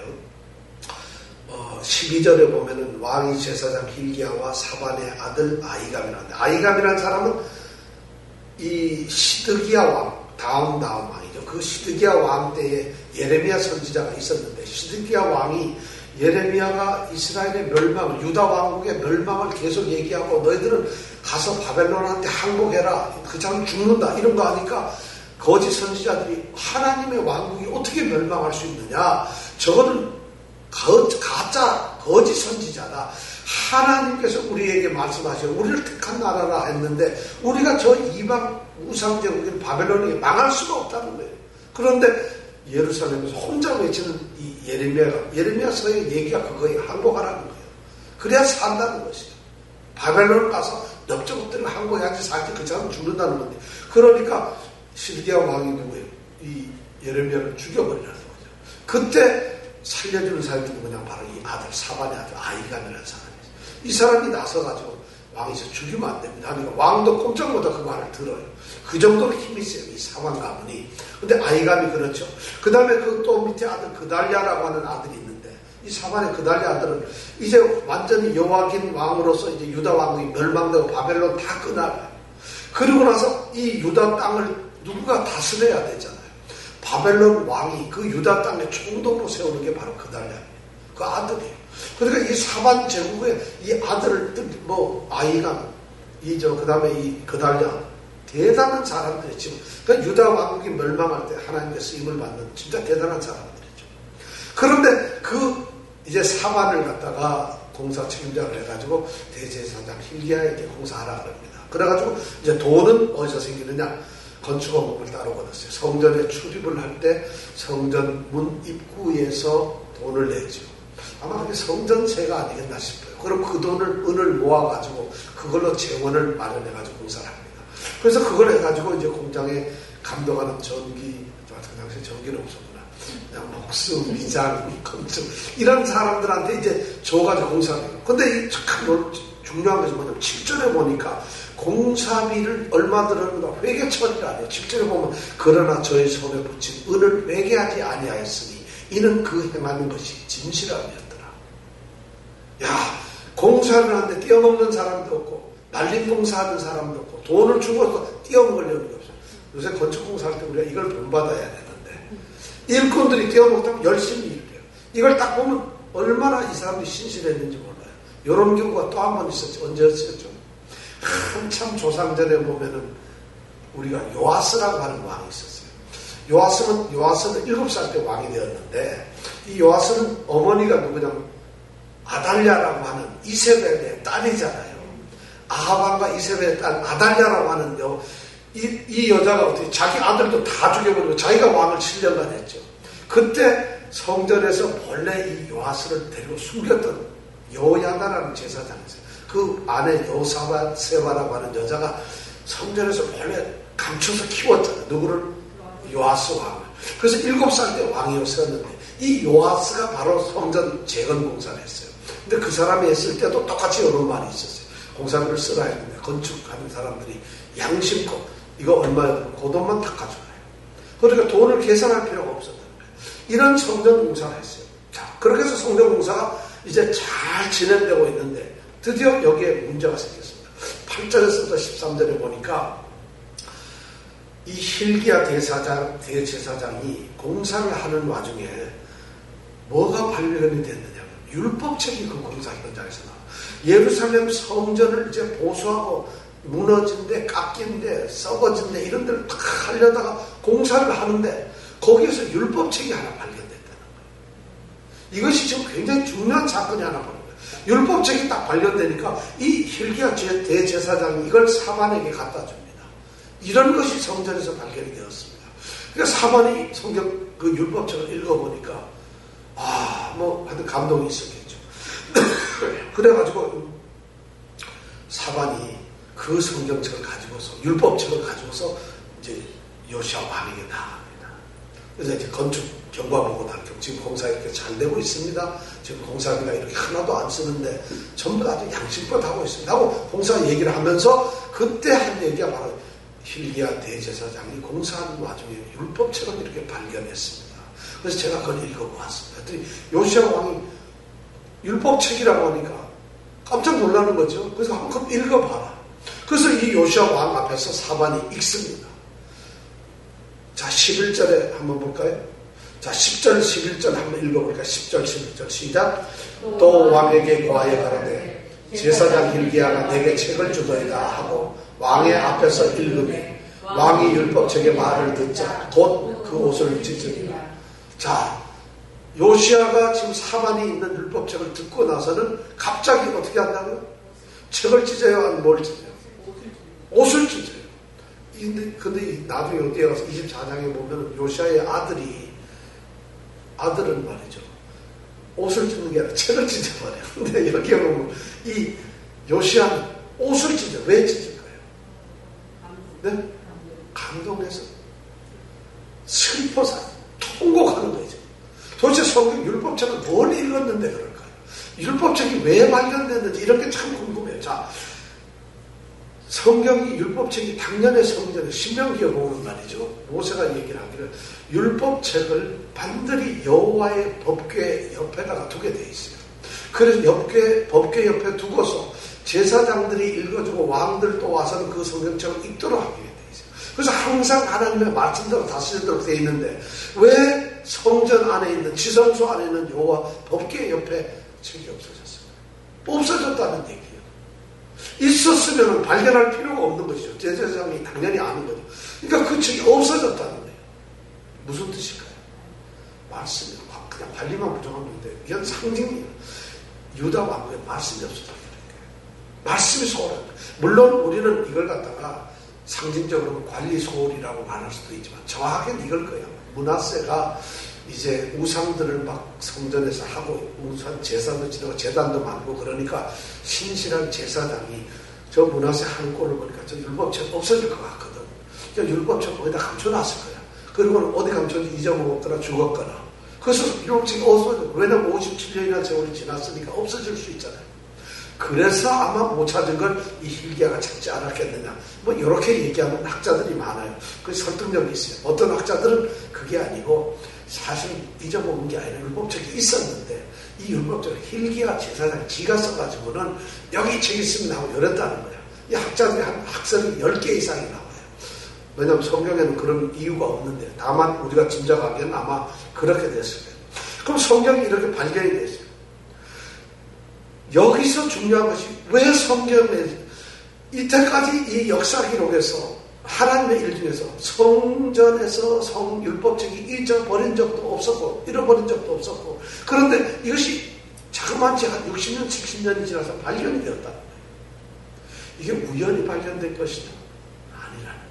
12절에 보면은 왕이 제사장 힐기야와 사반의 아들 아이감이라는데 아이감이라는 사람은 이 시드기야 왕, 다음 왕이죠. 그 시드기야 왕 때에 예레미야 선지자가 있었는데 시드기야 왕이 예레미야가 이스라엘의 멸망, 유다 왕국의 멸망을 계속 얘기하고 너희들은 가서 바벨론한테 항복해라. 그 자는 죽는다. 이런 거 하니까 거짓 선지자들이 하나님의 왕국이 어떻게 멸망할 수 있느냐. 저거는 가짜 거짓 선지자다. 하나님께서 우리에게 말씀하셔 우리를 택한 나라라 했는데 우리가 저 이방 우상제국인 바벨론이 망할 수가 없다는 거예요. 그런데 예루살렘에서 혼자 외치는 이 예레미야서의 얘기가 그거에 항복하라는 거예요. 그래야 산다는 것이죠. 바벨론 가서 넙죽 때문에 항복해야지 살지 그 사람 죽는다는 건데 그러니까 시드기야 왕이 누구예요? 이 예레미야를 죽여버리라는 거죠. 그때 살려주는 사람이 누구냐? 바로 이 아들, 사반의 아들, 아이감이라는 사람이죠. 이 사람이 나서가지고 왕이 죽이면 안 됩니다. 그러니까 왕도 꼼짝 못하고 그 말을 들어요. 그 정도로 힘이 세요, 이 사반 가문이. 근데 아이감이 그렇죠. 그 다음에 그 또 밑에 아들, 그달랴라고 하는 아들이 있는데, 이 사반의 그달랴 아들은 이제 완전히 여호와긴 왕으로서 이제 유다 왕국이 멸망되고 바벨론 다 끝나요. 그리고 나서 이 유다 땅을 누구가 다스려야 되잖아요. 바벨론 왕이 그 유다 땅에 총독으로 세우는 게 바로 그달랴입니다. 그 아들이에요. 그러니까 이 사반 제국의 이 아들을 아이감, 그 다음에 이 그달랴 대단한 사람들이 지금 그러니까 유다 왕국이 멸망할 때 하나님의 쓰임을 받는 진짜 대단한 사람들이죠. 그런데 그 이제 사반을 갖다가 공사 책임자를 해가지고 대제사장 hil기야에게 공사하라 그럽니다. 그래가지고 이제 돈은 어디서 생기느냐? 건축업을 따로 받았어요. 성전에 출입을 할 때 성전 문 입구에서 돈을 내죠. 아마 그게 성전세가 아니겠나 싶어요. 그럼 그 은을 모아가지고 그걸로 재원을 마련해가지고 공사를 합니다. 그래서 그걸 해가지고 이제 공장에 감독하는 전기, 그 당시에 전기는 없었구나. 그냥 목수, 미장, 건축 이런 사람들한테 이제 줘가지고 공사를 해요. 근데 이 참 중요한 것이 뭐냐면 7절에 보니까 공사비를 얼마 들었는가 회개 처리를 안 해요. 7절에 보면 그러나 저의 손에 붙인 은을 회개하지 아니하였으니 이는 그 행하는 것이 진실함이었더라. 야, 공사를 하는데 뛰어먹는 사람도 없고 날림 공사하는 사람도 없고 돈을 주고서 뛰어먹으려는 게 없어요. 요새 건축공사할 때 우리가 이걸 본받아야 되는데 일꾼들이 뛰어먹다면 열심히 일해요. 이걸 딱 보면 얼마나 이 사람들이 신실했는지 몰라요. 이런 경우가 또 한 번 있었죠. 언제였었죠? 한참 조상전에 보면은 우리가 요아스라고 하는 왕이 있었어요. 요아스는 7살 때 왕이 되었는데 이 요아스는 어머니가 누구냐면 아달랴라고 하는 이세벨의 딸이잖아요. 아하방과 이세벨의 딸 아달랴라고 하는 이 여자가 어떻게 자기 아들도 다 죽여버리고 자기가 왕을 7년간 했죠. 그때 성전에서 본래 이 요아스를 데리고 숨겼던 여야다라는 제사장이 있어요. 그 아내 여사바세바라고 하는 여자가 성전에서 원래 감춰서 키웠잖아요. 누구를? 요아스 왕을. 그래서 7살 때 왕이 세웠는데 이 요아스가 바로 성전 재건 공사를 했어요. 근데 그 사람이 했을 때도 똑같이 이런 말이 있었어요. 공사비를 쓰라 했는데 건축하는 사람들이 양심껏 이거 얼마였든 그 돈만 다 가져가요. 그러니까 돈을 계산할 필요가 없었다는 거예요. 이런 성전 공사를 했어요. 자, 그렇게 해서 성전 공사가 이제 잘 진행되고 있는데 드디어 여기에 문제가 생겼습니다. 8절에서부터 13절에 보니까 이 hil기야 대제사장이 공사를 하는 와중에 뭐가 발견이 됐느냐? 율법책이 그 공사 현장에서 나와. 예루살렘 성전을 이제 보수하고 무너진데 깎인데 썩어진데 이런 데를 다 하려다가 공사를 하는데 거기에서 율법책이 하나 발견됐다는 거예요. 이것이 지금 굉장히 중요한 사건이 하나 벌어요. 율법책이 딱 발견되니까 이 hil기야 대제사장이 이걸 사반에게 갖다 줍니다. 이런 것이 성전에서 발견이 되었습니다. 그러니까 사반이 성경 그 율법책을 읽어보니까 하여튼 감동이 있었겠죠. 그래가지고 사반이 그 성경책을 가지고서 율법책을 가지고서 이제 요시야 왕에게 나갑니다. 그래서 이제 건축 경과 보고 나니까 지금 공사 이렇게 잘 되고 있습니다. 지금 공사비가 이렇게 하나도 안 쓰는데 전부 다 아주 양심껏 하고 있습니다. 하고 공사 얘기를 하면서 그때 한 얘기가 바로 hil기야 대제사장이 공사하는 와중에 율법책을 이렇게 발견했습니다. 그래서 제가 그걸 읽어보았습니다. 그랬더니 요시야 왕이 율법책이라고 하니까 깜짝 놀라는 거죠. 그래서 한번 읽어봐라. 그래서 이 요시야 왕 앞에서 사반이 읽습니다. 자, 11절에 한번 볼까요? 자, 10절, 11절 한번 읽어볼까요? 10절, 11절 시작. 또 왕에게 고하여 가라되 제사장 hil기야가 내게 책을 주더이다 하고 왕의 앞에서 읽으니 왕이 율법책의 말을 듣자 곧 그 옷을 찢으니라. 자, 요시야가 지금 사반이 있는 율법책을 듣고 나서는 갑자기 어떻게 한다고요? 책을 찢어요? 아니면 뭘 찢어요? 옷을 찢어요. 근데 나중에 어디에 가서 24장에 보면 요시야의 아들은 말이죠. 옷을 찢는 게 아니라 책을 찢어버려요. 근데 여기에 보면 이 요시야는 옷을 찢어요. 왜 찢을까요? 네? 감동해서 슬퍼서 통곡하는 거죠. 도대체 성경 율법책은 뭘 읽었는데 그럴까요? 율법책이 왜 발견됐는지 이런 게 참 궁금해요. 자, 성경이 율법책이 당년의 성전에 신명기에 보면 말이죠. 모세가 얘기를 하기를 율법책을 반드시 여호와의 법궤 옆에다가 두게 돼 있어요. 그래서 법궤 옆에 두고서 제사장들이 읽어주고 왕들도 와서는 그 성경책을 읽도록 하게 돼 있어요. 그래서 항상 하나님의 말씀대로 다스리도록 돼 있는데 왜 성전 안에 있는 지성소 안에 있는 여호와 법궤 옆에 책이 없어졌어요? 없어졌다는 얘기예요. 있었으면 발견할 필요가 없는 것이죠. 제사장이 당연히 아는 거죠. 그러니까 그 책이 없어졌다는 거예요. 무슨 뜻일까요? 말씀이 그냥 관리만 부정하는데 이건 상징이에요. 유다 왕국에 말씀이 없었다는 거예요. 말씀이 소홀한 거예요. 물론 우리는 이걸 갖다가 상징적으로 관리 소홀이라고 말할 수도 있지만 정확하게는 이걸 거예요. 므낫세가 이제 우상들을 막 성전에서 하고 우상 제사도 지내고 제단도 만들고 그러니까 신실한 제사장이 저 므낫세 하는 꼴을 보니까 저 율법책 없어질 것 같거든. 그러니까 율법책 거기다 감춰놨을 거야. 그리고 어디 감춰지 잊어먹었거나 죽었거나. 그래서 율법책이 없어져. 왜냐면 57년이나 세월이 지났으니까 없어질 수 있잖아요. 그래서 아마 못 찾은 걸 이 hil기야가 찾지 않았겠느냐. 뭐 이렇게 얘기하는 학자들이 많아요. 그 설득력이 있어요. 어떤 학자들은 그게 아니고 사실 잊어먹은 게 아니라 율법책이 있었는데 이 율법책을 hil기야 제사장 지가 써가지고는 여기 책 있으면 하고 열었다는 거예요. 이 학자들이 한 학설이 10개 이상이 나와요. 왜냐하면 성경에는 그런 이유가 없는데 다만 우리가 짐작하기에는 아마 그렇게 됐을 거예요. 그럼 성경이 이렇게 발견이 됐어요. 여기서 중요한 것이 왜 성경에 이때까지 이 역사 기록에서 하나님의 일 중에서 성전에서 율법책이 잊어버린 적도 없었고 잃어버린 적도 없었고 그런데 이것이 자그마치 한 60년 70년이 지나서 발견이 되었다는 거예요. 이게 우연히 발견된 것이냐? 아니라는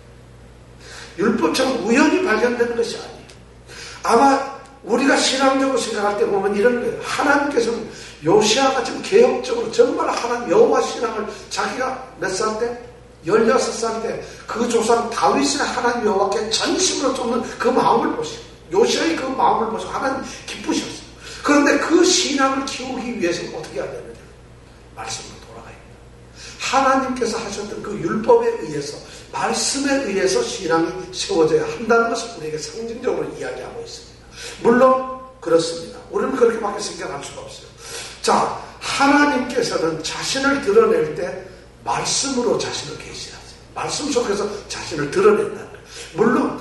것이에요. 율법책은 우연히 발견되는 것이 아니에요. 아마 우리가 신앙적으로 생각할 때 보면 이런 거예요. 하나님께서는 요시아가 지금 개혁적으로 정말 하나님 여호와 신앙을 자기가 몇 살 때? 16살 때 그 조상 다윗의 하나님 여호와께 전심으로 쫓는 그 마음을 보시고 요시아의 그 마음을 보시고 하나님 기쁘셨어요. 그런데 그 신앙을 키우기 위해서는 어떻게 해야 되느냐? 말씀으로 돌아가야 됩니다. 하나님께서 하셨던 그 율법에 의해서 말씀에 의해서 신앙이 세워져야 한다는 것을 우리에게 상징적으로 이야기하고 있습니다. 물론 그렇습니다. 우리는 그렇게밖에 생각할 수가 없어요. 자, 하나님께서는 자신을 드러낼 때 말씀으로 자신을 계시하세요. 말씀 속에서 자신을 드러낸다는 거예요. 물론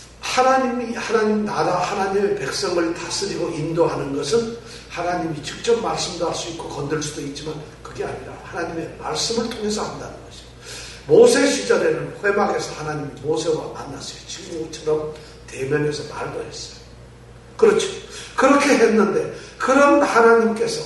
하나님 나라, 하나님의 백성을 다스리고 인도하는 것은 하나님이 직접 말씀도 할 수 있고 건들 수도 있지만 그게 아니라 하나님의 말씀을 통해서 한다는 것이죠. 모세 시절에는 회막에서 하나님이 모세와 만났어요. 지금처럼 대면에서 말도 했어요. 그렇죠. 그렇게 했는데 그런 하나님께서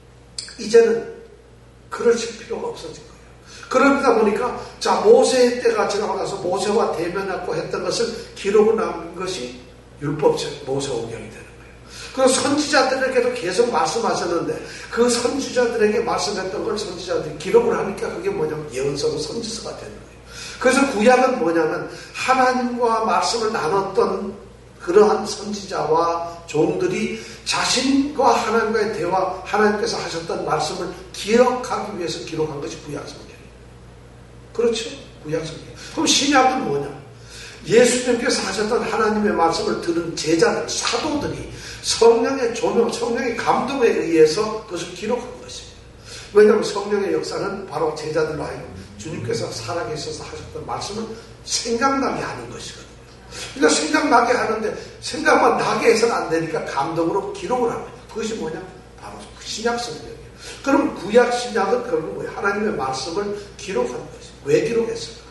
이제는 그러실 필요가 없어진 거예요. 그러다 보니까 자 모세의 때가 지나고 나서 모세와 대면하고 했던 것을 기록을 남긴 것이 율법책 모세오경이 되는 거예요. 그 선지자들에게도 계속 말씀하셨는데 그 선지자들에게 말씀했던 걸 선지자들이 기록을 하니까 그게 뭐냐면 예언서고 선지서가 되는 거예요. 그래서 구약은 뭐냐면 하나님과 말씀을 나눴던 그러한 선지자와 종들이 자신과 하나님과의 대화, 하나님께서 하셨던 말씀을 기억하기 위해서 기록한 것이 구약성경이에요. 그렇죠? 구약성경. 그럼 신약은 뭐냐? 예수님께서 하셨던 하나님의 말씀을 들은 제자들, 사도들이 성령의 조명, 성령의 감동에 의해서 그것을 기록한 것입니다. 왜냐하면 성령의 역사는 바로 제자들로 하여금 주님께서 살아계셔서 하셨던 말씀을 생각나게 하는 것이거든요. 그러니까 생각나게 하는데 생각만 나게 해서는 안 되니까 감동으로 기록을 합니다. 그것이 뭐냐? 바로 신약 성경이에요. 그럼 구약 신약은 결국 뭐예요? 하나님의 말씀을 기록한 것이에요. 왜 기록했을까?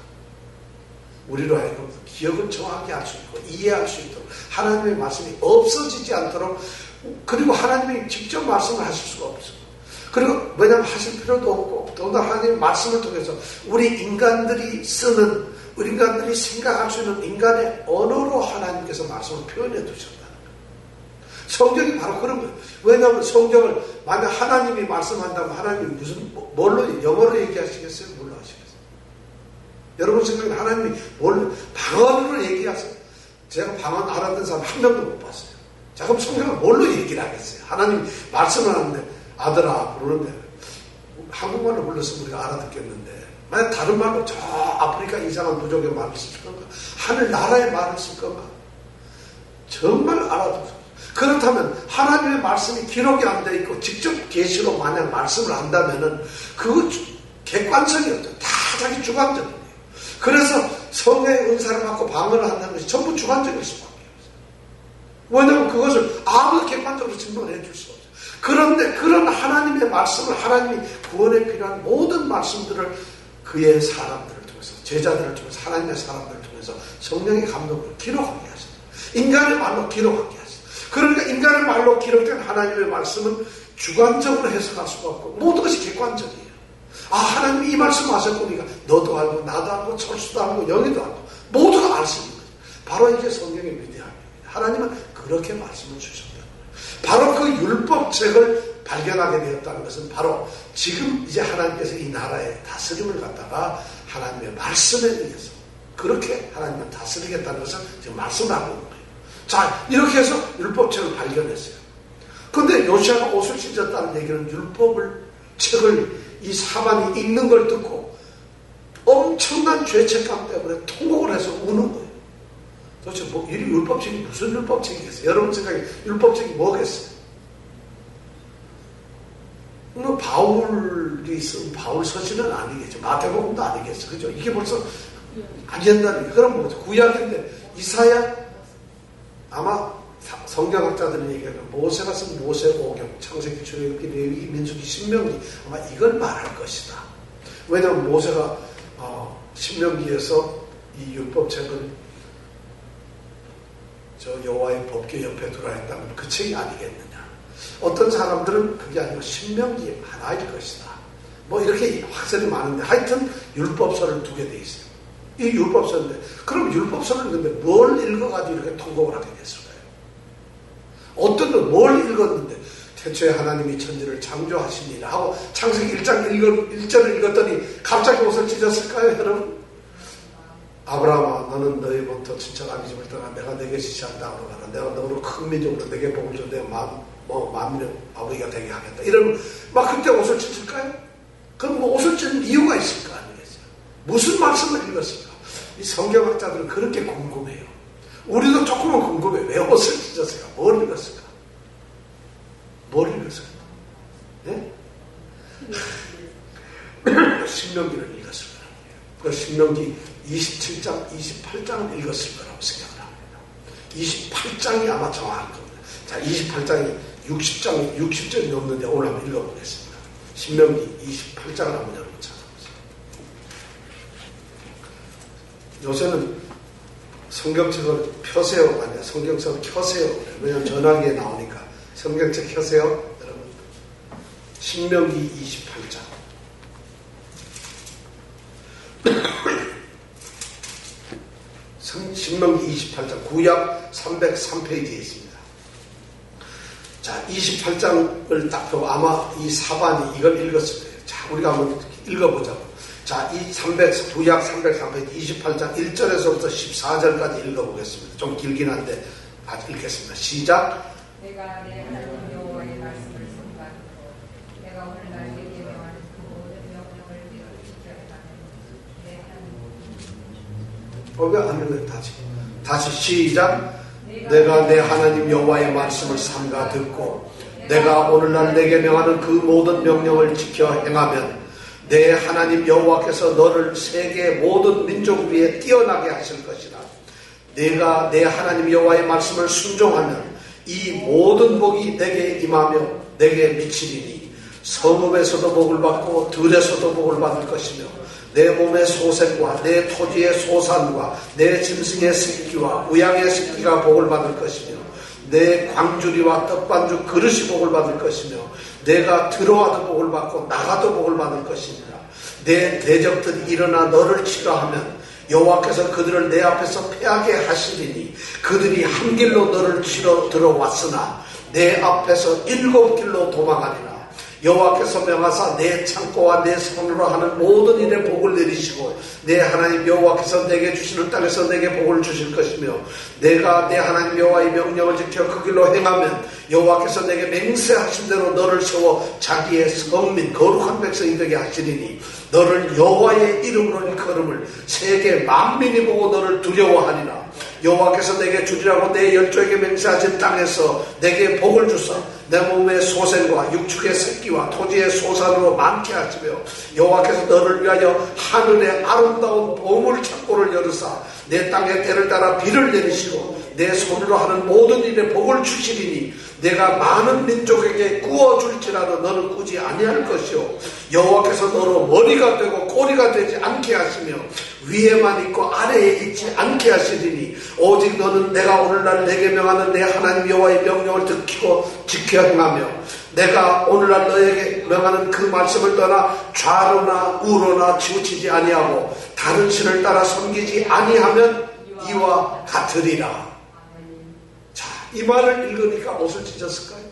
우리로 하여금 기억을 정확히 할 수 있고 이해할 수 있도록 하나님의 말씀이 없어지지 않도록 그리고 하나님이 직접 말씀을 하실 수가 없어요. 그리고 왜냐하면 하실 필요도 없고 더군다나 하나님의 말씀을 통해서 우리 인간들이 쓰는 우리 인간들이 생각할 수 있는 인간의 언어로 하나님께서 말씀을 표현해 두셨다는 거예요. 성경이 바로 그런 거예요. 왜냐하면 성경을 만약 하나님이 말씀한다면 하나님이 무슨 뭘로 영어로 얘기하시겠어요? 뭘로 하시겠어요? 여러분 생각에 하나님이 뭘로 방언으로 얘기하세요? 제가 방언 알아듣는 사람 한 명도 못 봤어요. 자 그럼 성경을 뭘로 얘기를 하겠어요? 하나님이 말씀을 하는데 아들아 부르는데 한국말로 불렀으면 우리가 알아듣겠는데 만약 다른 말로 저 아프리카 이상한 부족의 말을 쓸 건가? 하늘나라의 말을 쓸 건가? 정말 알아듣고 그렇다면 하나님의 말씀이 기록이 안 돼 있고 직접 계시로 만약 말씀을 한다면은 그 객관성이 없죠. 다 자기 주관적이에요. 그래서 성령의 은사를 받고 방언을 한다는 것이 전부 주관적일 수밖에 없어요. 왜냐하면 그것을 아무 객관적으로 증명해 줄 수 없어요. 그런데 그런 하나님의 말씀을 하나님이 구원에 필요한 모든 말씀들을 그의 사람들을 통해서, 제자들을 통해서, 하나님의 사람들을 통해서 성령의 감동을 기록하게 하셨어요. 인간의 말로 기록하게 하셨어요. 그러니까 인간의 말로 기록된 하나님의 말씀은 주관적으로 해석할 수가 없고 모든 것이 객관적이에요. 아, 하나님이 이 말씀 하셨으니까 너도 알고 나도 알고 철수도 알고 영희도 알고 모두가 알 수 있는 거예요. 바로 이게 성경의 위대함입니다. 하나님은 그렇게 말씀을 주셨다. 바로 그 율법책을 발견하게 되었다는 것은 바로 지금 이제 하나님께서 이 나라의 다스림을 갖다가 하나님의 말씀에 의해서 그렇게 하나님은 다스리겠다는 것을 지금 말씀을 하고 있는 거예요. 자, 이렇게 해서 율법책을 발견했어요. 근데 요시아가 옷을 찢었다는 얘기는 책을 이 사반이 읽는 걸 듣고 엄청난 죄책감 때문에 통곡을 해서 우는 거예요. 도대체 이 율법책이 무슨 율법책이겠어요? 여러분 생각에 율법책이 뭐겠어요? 바울이 쓴 바울 서신은 아니겠죠. 마태복음도 아니겠죠. 그죠? 이게 벌써 옛날이에요. 그럼 뭐죠? 구약인데 이사야 아마 성경학자들이 얘기하는 모세가 쓴 모세오경, 창세기, 출애굽기, 레위기, 민수기, 신명기 아마 이걸 말할 것이다. 왜냐하면 모세가 신명기에서 이 율법책을 저 여호와의 법궤 옆에 두라 했다면 그 책이 아니겠느냐. 어떤 사람들은 그게 아니고 신명기 하나일 것이다. 뭐 이렇게 확설이 많은데 하여튼 율법서를 두게 돼 있어요. 이 율법서인데 그럼 율법서를 읽는데 뭘 읽어가지고 이렇게 통곡을 하게 됐을까요? 어떤 건 뭘 읽었는데 태초에 하나님이 천지를 창조하시니라 하고 창세기 1장 1절을 읽었더니 갑자기 옷을 찢었을까요, 여러분? 아브라함아, 너는 너의 본토 친척 아비 집을 떠나 내가 내게 지시한 땅으로 가라. 내가 너로 큰 민족으로 내게 복을 줘 내 만민의 아버지가 되게 하겠다. 이러면 막 그때 옷을 찢을까요? 그럼 뭐 옷을 찢는 이유가 있을 거 아니겠어요? 무슨 말씀을 읽었을까? 이 성경학자들은 그렇게 궁금해요. 우리도 조금은 궁금해요. 왜 옷을 찢었을까? 뭘 읽었을까? 뭘 읽었을까? 네? 신명기를 읽었을 거라고요. 그 신명기 27장, 28장을 읽었을 거라고 생각을 합니다. 28장이 아마 정확할 겁니다. 자, 28장이 60절이 넘는데 오늘 한번 읽어보겠습니다. 신명기 28장을 한번 여러분 찾아보세요. 요새는 성경책을 펴세요. 아니야, 성경책을 켜세요. 왜냐하면 전화기에 나오니까. 성경책 켜세요. 여러분. 신명기 28장. 신명기 28장 구약 303페이지에 있습니다. 자, 28장을 딱 보고 아마 이 사반이 이걸 읽었을 거예요. 자, 우리가 한번 읽어보자고. 자, 이 구약 303페이지 28장 1절에서부터 14절까지 읽어보겠습니다. 좀 길긴 한데 읽겠습니다. 시작. 내가 내 하나님 여호와의 말씀을 선포하고 내가 오늘 날에게 명하는 그 모든 명령을 네가 지켜야 하는 내 하나님. 왜 안 읽어요? 다시 시작. 내가 내 하나님 여호와의 말씀을 삼가 듣고 내가 오늘날 내게 명하는 그 모든 명령을 지켜 행하면 내 하나님 여호와께서 너를 세계 모든 민족 위에 뛰어나게 하실 것이라. 내가 내 하나님 여호와의 말씀을 순종하면 이 모든 복이 내게 임하며 내게 미치리니 성읍에서도 복을 받고 들에서도 복을 받을 것이며 내 몸의 소생과 내 토지의 소산과 내 짐승의 새끼와 우양의 새끼가 복을 받을 것이며 내 광주리와 떡반죽 그릇이 복을 받을 것이며 내가 들어와도 복을 받고 나가도 복을 받을 것이니라. 내 대적들이 일어나 너를 치러하면 여호와께서 그들을 내 앞에서 패하게 하시리니 그들이 한 길로 너를 치러 들어왔으나 내 앞에서 7길로 도망하리라. 여호와께서 명하사 내 창고와 내 손으로 하는 모든 일에 복을 내리시고 내 하나님 여호와께서 내게 주시는 땅에서 내게 복을 주실 것이며 내가 내 하나님 여호와의 명령을 지켜 그 길로 행하면 여호와께서 내게 맹세하신 대로 너를 세워 자기의 성민 거룩한 백성이 되게 하시리니 너를 여호와의 이름으로 일컬음을 세계 만민이 보고 너를 두려워하리라. 여호와께서 내게 주리라고 내 열조에게 맹세하신 땅에서 내게 복을 주사 내 몸의 소생과 육축의 새끼와 토지의 소산으로 많게 하시며 여호와께서 너를 위하여 하늘의 아름다운 보물 창고를 열으사 내 땅에 때를 따라 비를 내리시고 내 손으로 하는 모든 일에 복을 주시리니 내가 많은 민족에게 구워줄지라도 너는 꾸지 아니할 것이요 여호와께서 너로 머리가 되고 꼬리가 되지 않게 하시며 위에만 있고 아래에 있지 않게 하시리니 오직 너는 내가 오늘날 내게 명하는 내 하나님 여호와의 명령을 듣고 지켜 행하며 내가 오늘날 너에게 명하는 그 말씀을 떠나 좌로나 우로나 치우치지 아니하고 다른 신을 따라 섬기지 아니하면 이와 같으리라. 자, 이 말을 읽으니까 옷을 찢었을까요?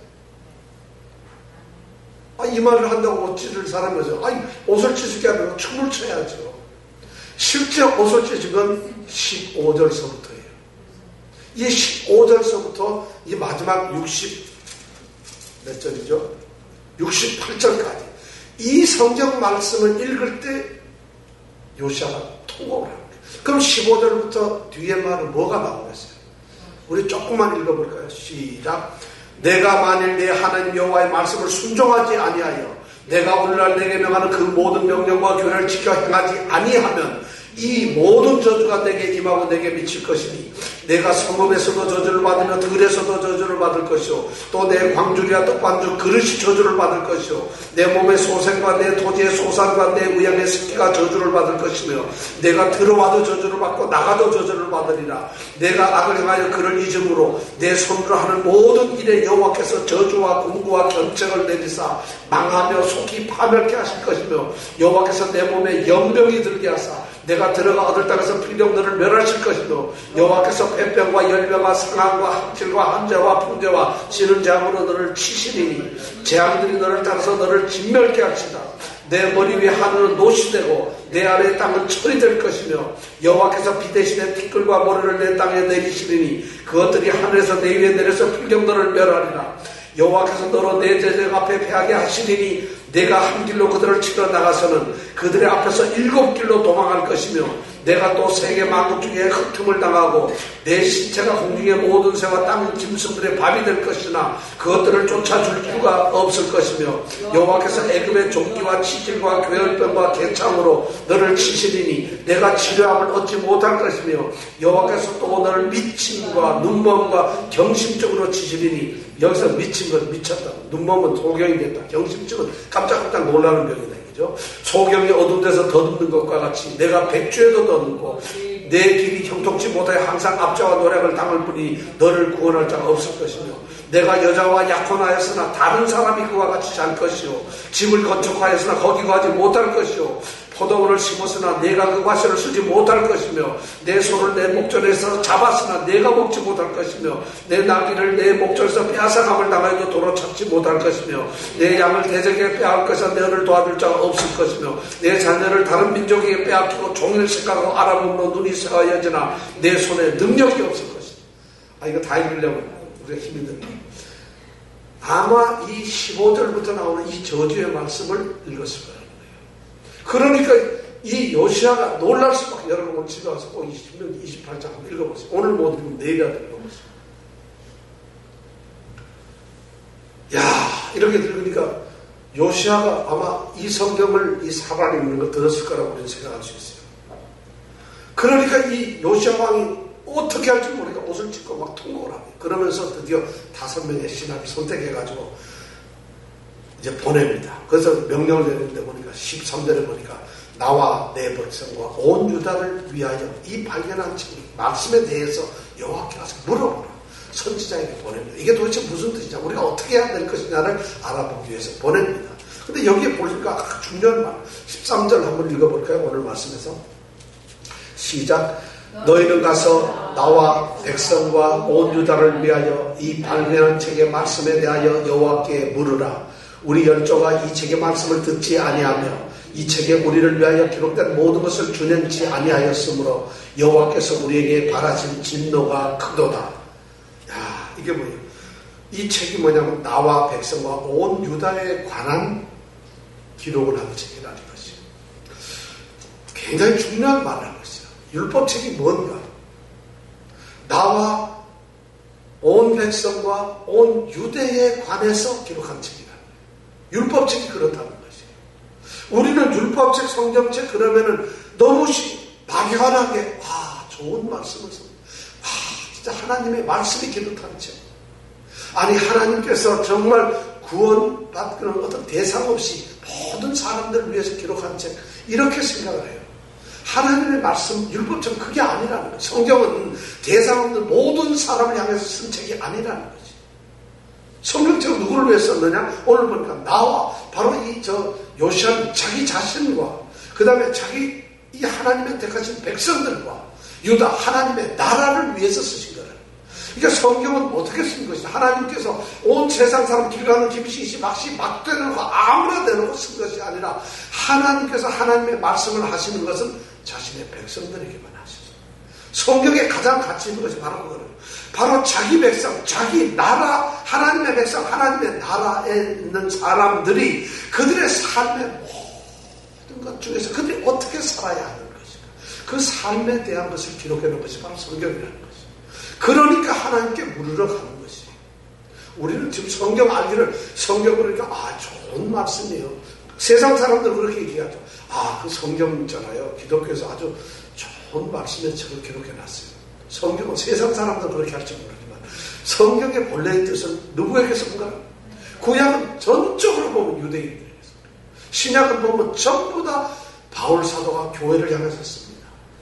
이 말을 한다고 옷 찢을 사람이죠. 옷을 찢을 게 아니라 춤을 춰야죠. 실제 옷을 찢은 건 15절서부터예요. 이 15절서부터 이 마지막 몇 절이죠? 68절까지 이 성경 말씀을 읽을 때 요시아가 통곡을 합니다. 그럼 15절부터 뒤에 말은 뭐가 나오겠어요? 우리 조금만 읽어볼까요? 시작. 내가 만일 내 하나님 여호와의 말씀을 순종하지 아니하여 내가 오늘날 내게 명하는 그 모든 명령과 규례를 지켜 행하지 아니하면 이 모든 저주가 내게 임하고 내게 미칠 것이니 내가 성읍에서도 저주를 받으며 들에서도 저주를 받을 것이요 또 내 광주리와 떡반죽 그릇이 저주를 받을 것이요 내 몸의 소생과 내 토지의 소산과 내 우양의 새끼가 저주를 받을 것이며 내가 들어와도 저주를 받고 나가도 저주를 받으리라. 내가 악을 행하여 그를 잊음으로 내 손으로 하는 모든 일에 여호와께서 저주와 공구와 견책을 내리사 망하며 속히 파멸케 하실 것이며 여호와께서 내 몸에 연병이 들게 하사 내가 들어가 얻을 땅에서 필경 너를 멸하실 것이며 여호와께서 폐병과 열병과 상함과 학질과 한재와 풍재와 지는 재앙으로 너를 치시리니 재앙들이 너를 따라서 너를 진멸케 하시다. 내 머리 위에 하늘은 노시 되고 내 아래의 땅은 철이 될 것이며 여호와께서 비 대신에 티끌과 모래를 내 땅에 내리시리니 그것들이 하늘에서 내 위에 내려서 필경 너를 멸하리라. 여호와께서 너로 내 제적 앞에 패하게 하시리니 내가 한 길로 그들을 치러 나가서는 그들의 앞에서 7길로 도망할 것이며 내가 또 세계 만국 중에 흩음을 당하고 내 신체가 공중의 모든 새와 땅 짐승들의 밥이 될 것이나 그것들을 쫓아줄 수가 없을 것이며 여호와께서 애굽의 종기와 치질과 괴혈병과 개창으로 너를 치시리니 내가 치료함을 얻지 못할 것이며 여호와께서 또 너를 미침과 눈먼과 경심증으로 치시리니 여기서 미친 건 미쳤다. 눈먼은 소경이 됐다. 경심증은 깜짝깜짝 놀라는 병이다. 그죠? 소경이 어두운 데서 더듬는 것과 같이 내가 백주에도 더듬고 내 길이 형통치 못하여 항상 압자와 노력을 당할 뿐이 너를 구원할 자가 없을 것이며 내가 여자와 약혼하였으나 다른 사람이 그와 같이 잘 것이요 집을 건축하였으나 거기 가지 못할 것이요 포도원을 심었으나 내가 그 과실을 쓰지 못할 것이며 내 소를 내 목전에서 잡았으나 내가 먹지 못할 것이며 내 나귀를 내 목전에서 빼앗아감을 당하여도 도로 찾지 못할 것이며 내 양을 대적에 빼앗을 것이나 너를 도와줄 자가 없을 것이며 내 자녀를 다른 민족에게 빼앗기고 종일 생각하고 알아보므로 눈이 새하여지나 내 손에 능력이 없을 것이다. 이거 다 읽으려면 우리가 힘이 듭니다. 아마 이 15절부터 나오는 이 저주의 말씀을 읽었을 거예요. 그러니까 이 요시아가 놀랄 수밖에. 여러분 오늘 집에 와서 꼭 20년 28장 한번 읽어보세요. 오늘 못 읽으면 내일이라도 읽어보세요. 야, 이렇게 들으니까 요시아가 아마 이 성경을 이 사발이 읽는 거 들었을 거라고 우리는 생각할 수 있어요. 그러니까 이 요시아 왕이 어떻게 할지 모르니까 옷을 찢고 막 통곡을 합니다. 그러면서 드디어 5명의 신하를 선택해가지고 이제 보냅니다. 그래서 명령을 내리는데 보니까 13절에 보니까 나와 내 백성과 온 유다를 위하여 이 발견한 말씀에 대해서 여호와께 가서 물어보라. 선지자에게 보냅니다. 이게 도대체 무슨 뜻이냐, 우리가 어떻게 해야 될 것이냐를 알아보기 위해서 보냅니다. 근데 여기에 보니까 중요한 말 13절 한번 읽어볼까요? 오늘 말씀에서 시작. 너희는 가서 나와 백성과 온 유다를 위하여 이 발견한 책의 말씀에 대하여 여호와께 물으라. 우리 열조가 이 책의 말씀을 듣지 아니하며 이 책에 우리를 위하여 기록된 모든 것을 준행치 아니하였으므로 여호와께서 우리에게 바라신 진노가 크도다. 야, 이게 뭐예요? 이 책이 뭐냐면 나와 백성과 온 유다에 관한 기록을 한 책이라는 것이에요. 굉장히 중요한 말을 하고 있어요. 율법책이 뭔가? 나와 온 백성과 온 유대에 관해서 기록한 책이다. 율법책이 그렇다는 것이에요. 우리는 율법책, 성경책 그러면은 너무 막연하게 좋은 말씀을 씁니다. 진짜 진짜 하나님의 말씀이 기록하죠. 아니 하나님께서 정말 구원받는 어떤 대상 없이 모든 사람들을 위해서 기록한 책 이렇게 생각을 해요. 하나님의 말씀 율법처럼 그게 아니라는 거예요. 성경은 대상 없는 모든 사람을 향해서 쓴 책이 아니라는 거지. 성경책은 누구를 위해 썼느냐? 오늘 보니까 나와 바로 요시아는 자기 자신과 그 다음에 자기 이 하나님의 택하신 백성들과 유다 하나님의 나라를 위해서 쓰신 거예요. 그러니까 성경은 어떻게 쓴 것이냐? 하나님께서 온 세상 사람 길 가는 김씨이시 막시 막 대놓고 아무나 대놓고 쓴 것이 아니라 하나님께서 하나님의 말씀을 하시는 것은 자신의 백성들에게만 하시죠. 성경에 가장 가치 있는 것이 바로 그거예요. 바로 자기 백성, 자기 나라, 하나님의 백성, 하나님의 나라에 있는 사람들이 그들의 삶의 모든 것 중에서 그들이 어떻게 살아야 하는 것인가. 그 삶에 대한 것을 기록해 놓은 것이 바로 성경이라는 것이죠. 그러니까 하나님께 물으러 가는 것이. 우리는 지금 성경 알기를 성경 그러니까 좋은 말씀이에요. 세상 사람들 그렇게 얘기하죠. 그 성경 있잖아요. 기독교에서 아주 좋은 말씀에 저를 기록해 놨어요. 성경은 세상 사람들 그렇게 할지 모르지만 성경의 본래의 뜻은 누구에게 쓴가? 구약은 전적으로 보면 유대인들에게 씁니다. 신약은 보면 전부 다 바울 사도가 교회를 향해서 씁니다.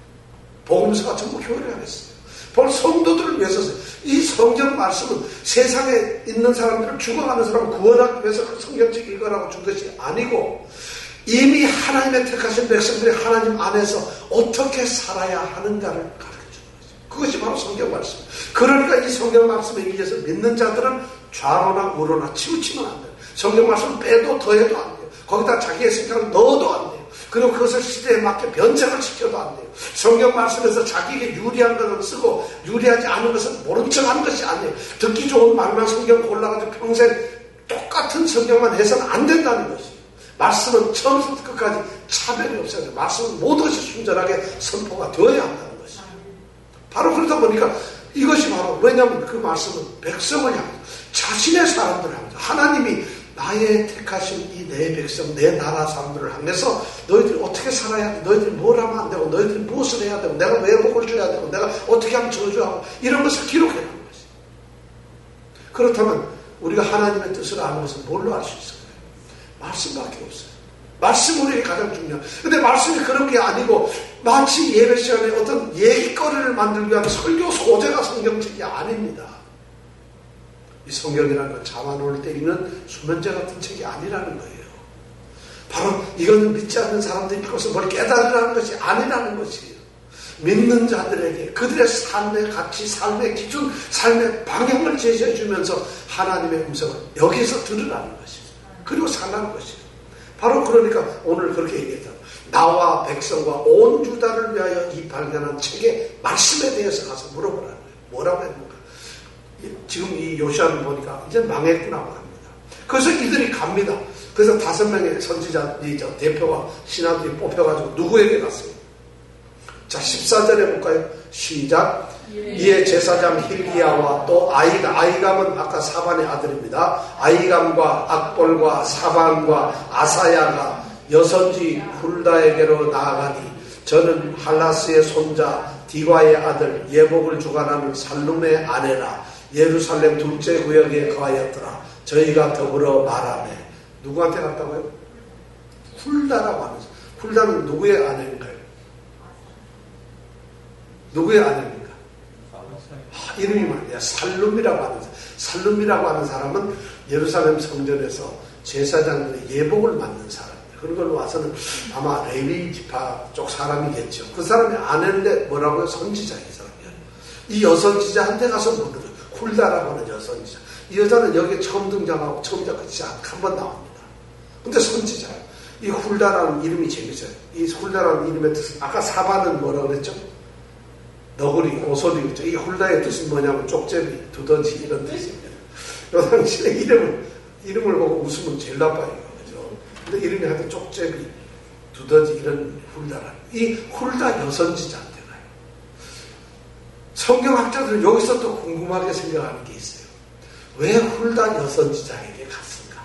복음서가 전부 교회를 향했어요. 바로 성도들을 위해서 써요. 이 성경 말씀은 세상에 있는 사람들을 죽어가는 사람을 구원하기 위해서 그 성경책 읽으라고 준 것이 아니고 이미 하나님의 택하신 백성들이 하나님 안에서 어떻게 살아야 하는가를 가르쳐주는 거죠. 그것이 바로 성경 말씀. 그러니까 이 성경 말씀에 의해서 믿는 자들은 좌로나 우로나 치우치면 안 돼요. 성경 말씀 빼도 더해도 안 돼요. 거기다 자기의 생각을 넣어도 안 돼요. 그리고 그것을 시대에 맞게 변장을 시켜도 안 돼요. 성경 말씀에서 자기에게 유리한 것을 쓰고 유리하지 않은 것은 모른 척 하는 것이 아니에요. 듣기 좋은 말만 성경 골라가지고 평생 똑같은 성경만 해서는 안 된다는 것이에요. 말씀은 처음부터 끝까지 차별이 없어야 돼요. 말씀은 모든 것이 순전하게 선포가 되어야 한다는 것이에요. 바로 그러다 보니까 이것이 바로 왜냐하면 그 말씀은 백성을 향해서 자신의 사람들을 향해서 하나님이 나의 택하신 이 내 백성, 내 나라 사람들을 향해서 너희들이 어떻게 살아야 돼? 너희들이 뭘 하면 안 되고 너희들이 무엇을 해야 되고 내가 왜 복을 줘야 되고 내가 어떻게 하면 저주하고 이런 것을 기록해 놓은 것이에요. 그렇다면 우리가 하나님의 뜻을 아는 것은 뭘로 알 수 있을까요? 말씀밖에 없어요. 말씀은 우리에게 가장 중요해요. 근데 말씀이 그런 게 아니고 마치 예배 시간에 어떤 얘기거리를 만들기 위한 설교 소재가 성경책이 아닙니다. 이 성경이라는 건 잠안 때 읽는 수면제 같은 책이 아니라는 거예요. 바로 이거는 믿지 않는 사람들이 읽어서 뭘 깨달으라는 것이 아니라는 것이에요. 믿는 자들에게 그들의 삶의 가치, 삶의 기준, 삶의 방향을 제시해 주면서 하나님의 음성을 여기서 들으라는 것이에요. 그리고 살라는 것이에요. 바로 그러니까 오늘 그렇게 얘기했다. 나와 백성과 온 유다를 위하여 이 발견한 책의 말씀에 대해서 가서 물어보라는 거예요. 뭐라고 했는가? 지금 이 요시아를 보니까 이제 망했구나 합니다. 그래서 이들이 갑니다. 그래서 5명의 선지자, 대표가 신하들이 뽑혀가지고 누구에게 갔어요? 자, 14절에 볼까요? 시작. 이에 제사장 힐기야와 또 아이감은 아까 사반의 아들입니다. 아이감과 악볼과 사반과 아사야가 여선지 훌다에게로 나아가니 저는 할라스의 손자 디과의 아들 예복을 주관하는 살룸의 아내라. 예루살렘 둘째 구역에 거하였더라. 저희가 더불어 말하네. 누구한테 갔다고요? 훌다라고 하는 사람. 훌다는 누구의 아내인가요? 누구의 아내입니까? 이름이 말이야. 살룸이라고 하는 사람. 살룸이라고 하는 사람은 예루살렘 성전에서 제사장들의 예복을 맡는 사람이에요. 그런 걸로 와서는 아마 레위 지파 쪽 사람이겠죠. 그 사람이 아내인데 뭐라고요? 선지자 이 사람이에요. 이 여선지자한테 가서 묻는 훌다라고 하는 여선지자. 이 여자는 여기에 처음 등장하고 처음부터 끝이 한 번 나옵니다. 근데 선지자예요. 이 훌다라는 이름이 재밌어요. 이 훌다라는 이름의 뜻은 아까 사반은 뭐라고 그랬죠? 너구리, 오소리겠죠. 이 훌다의 뜻은 뭐냐면 쪽제비, 두더지 이런 뜻입니다. 요 당시에 이름을 보고 웃으면 제일 나빠요. 그죠? 근데 이름이 하여튼 쪽제비, 두더지 이런 훌다라. 이 훌다 여선지자인데 성경학자들은 여기서 또 궁금하게 생각하는 게 있어요. 왜 훌다 여선지자에게 갔을까?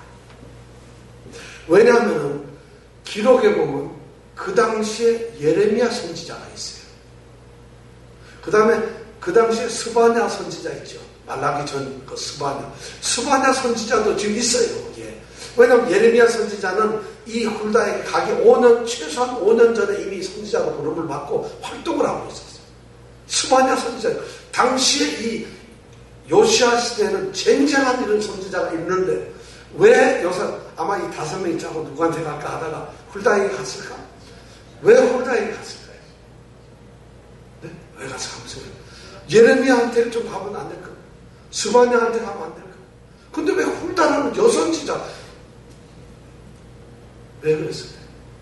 왜냐하면 기록에 보면 그 당시에 예레미야 선지자가 있어요. 그 다음에 그 당시에 스바냐 선지자 있죠. 말라기 전 그 스바냐 선지자도 지금 있어요. 예. 왜냐하면 예레미야 선지자는 이 훌다에게 가기 5년, 최소한 5년 전에 이미 선지자로 부름을 받고 활동을 하고 있었어요. 스바냐 선지자. 당시에 이 요시아 시대에는 쟁쟁한 이런 선지자가 있는데 왜 요새 아마 이 5명이 짜고 누구한테 갈까 하다가 훌다에게 갔을까? 왜 훌다에게 갔을까요? 네? 왜 가서 가면서 예레미야한테 좀 가면 안 될까? 스바냐한테 가면 안 될까? 근데 왜 훌다라는 여선지자? 왜 그랬을까요?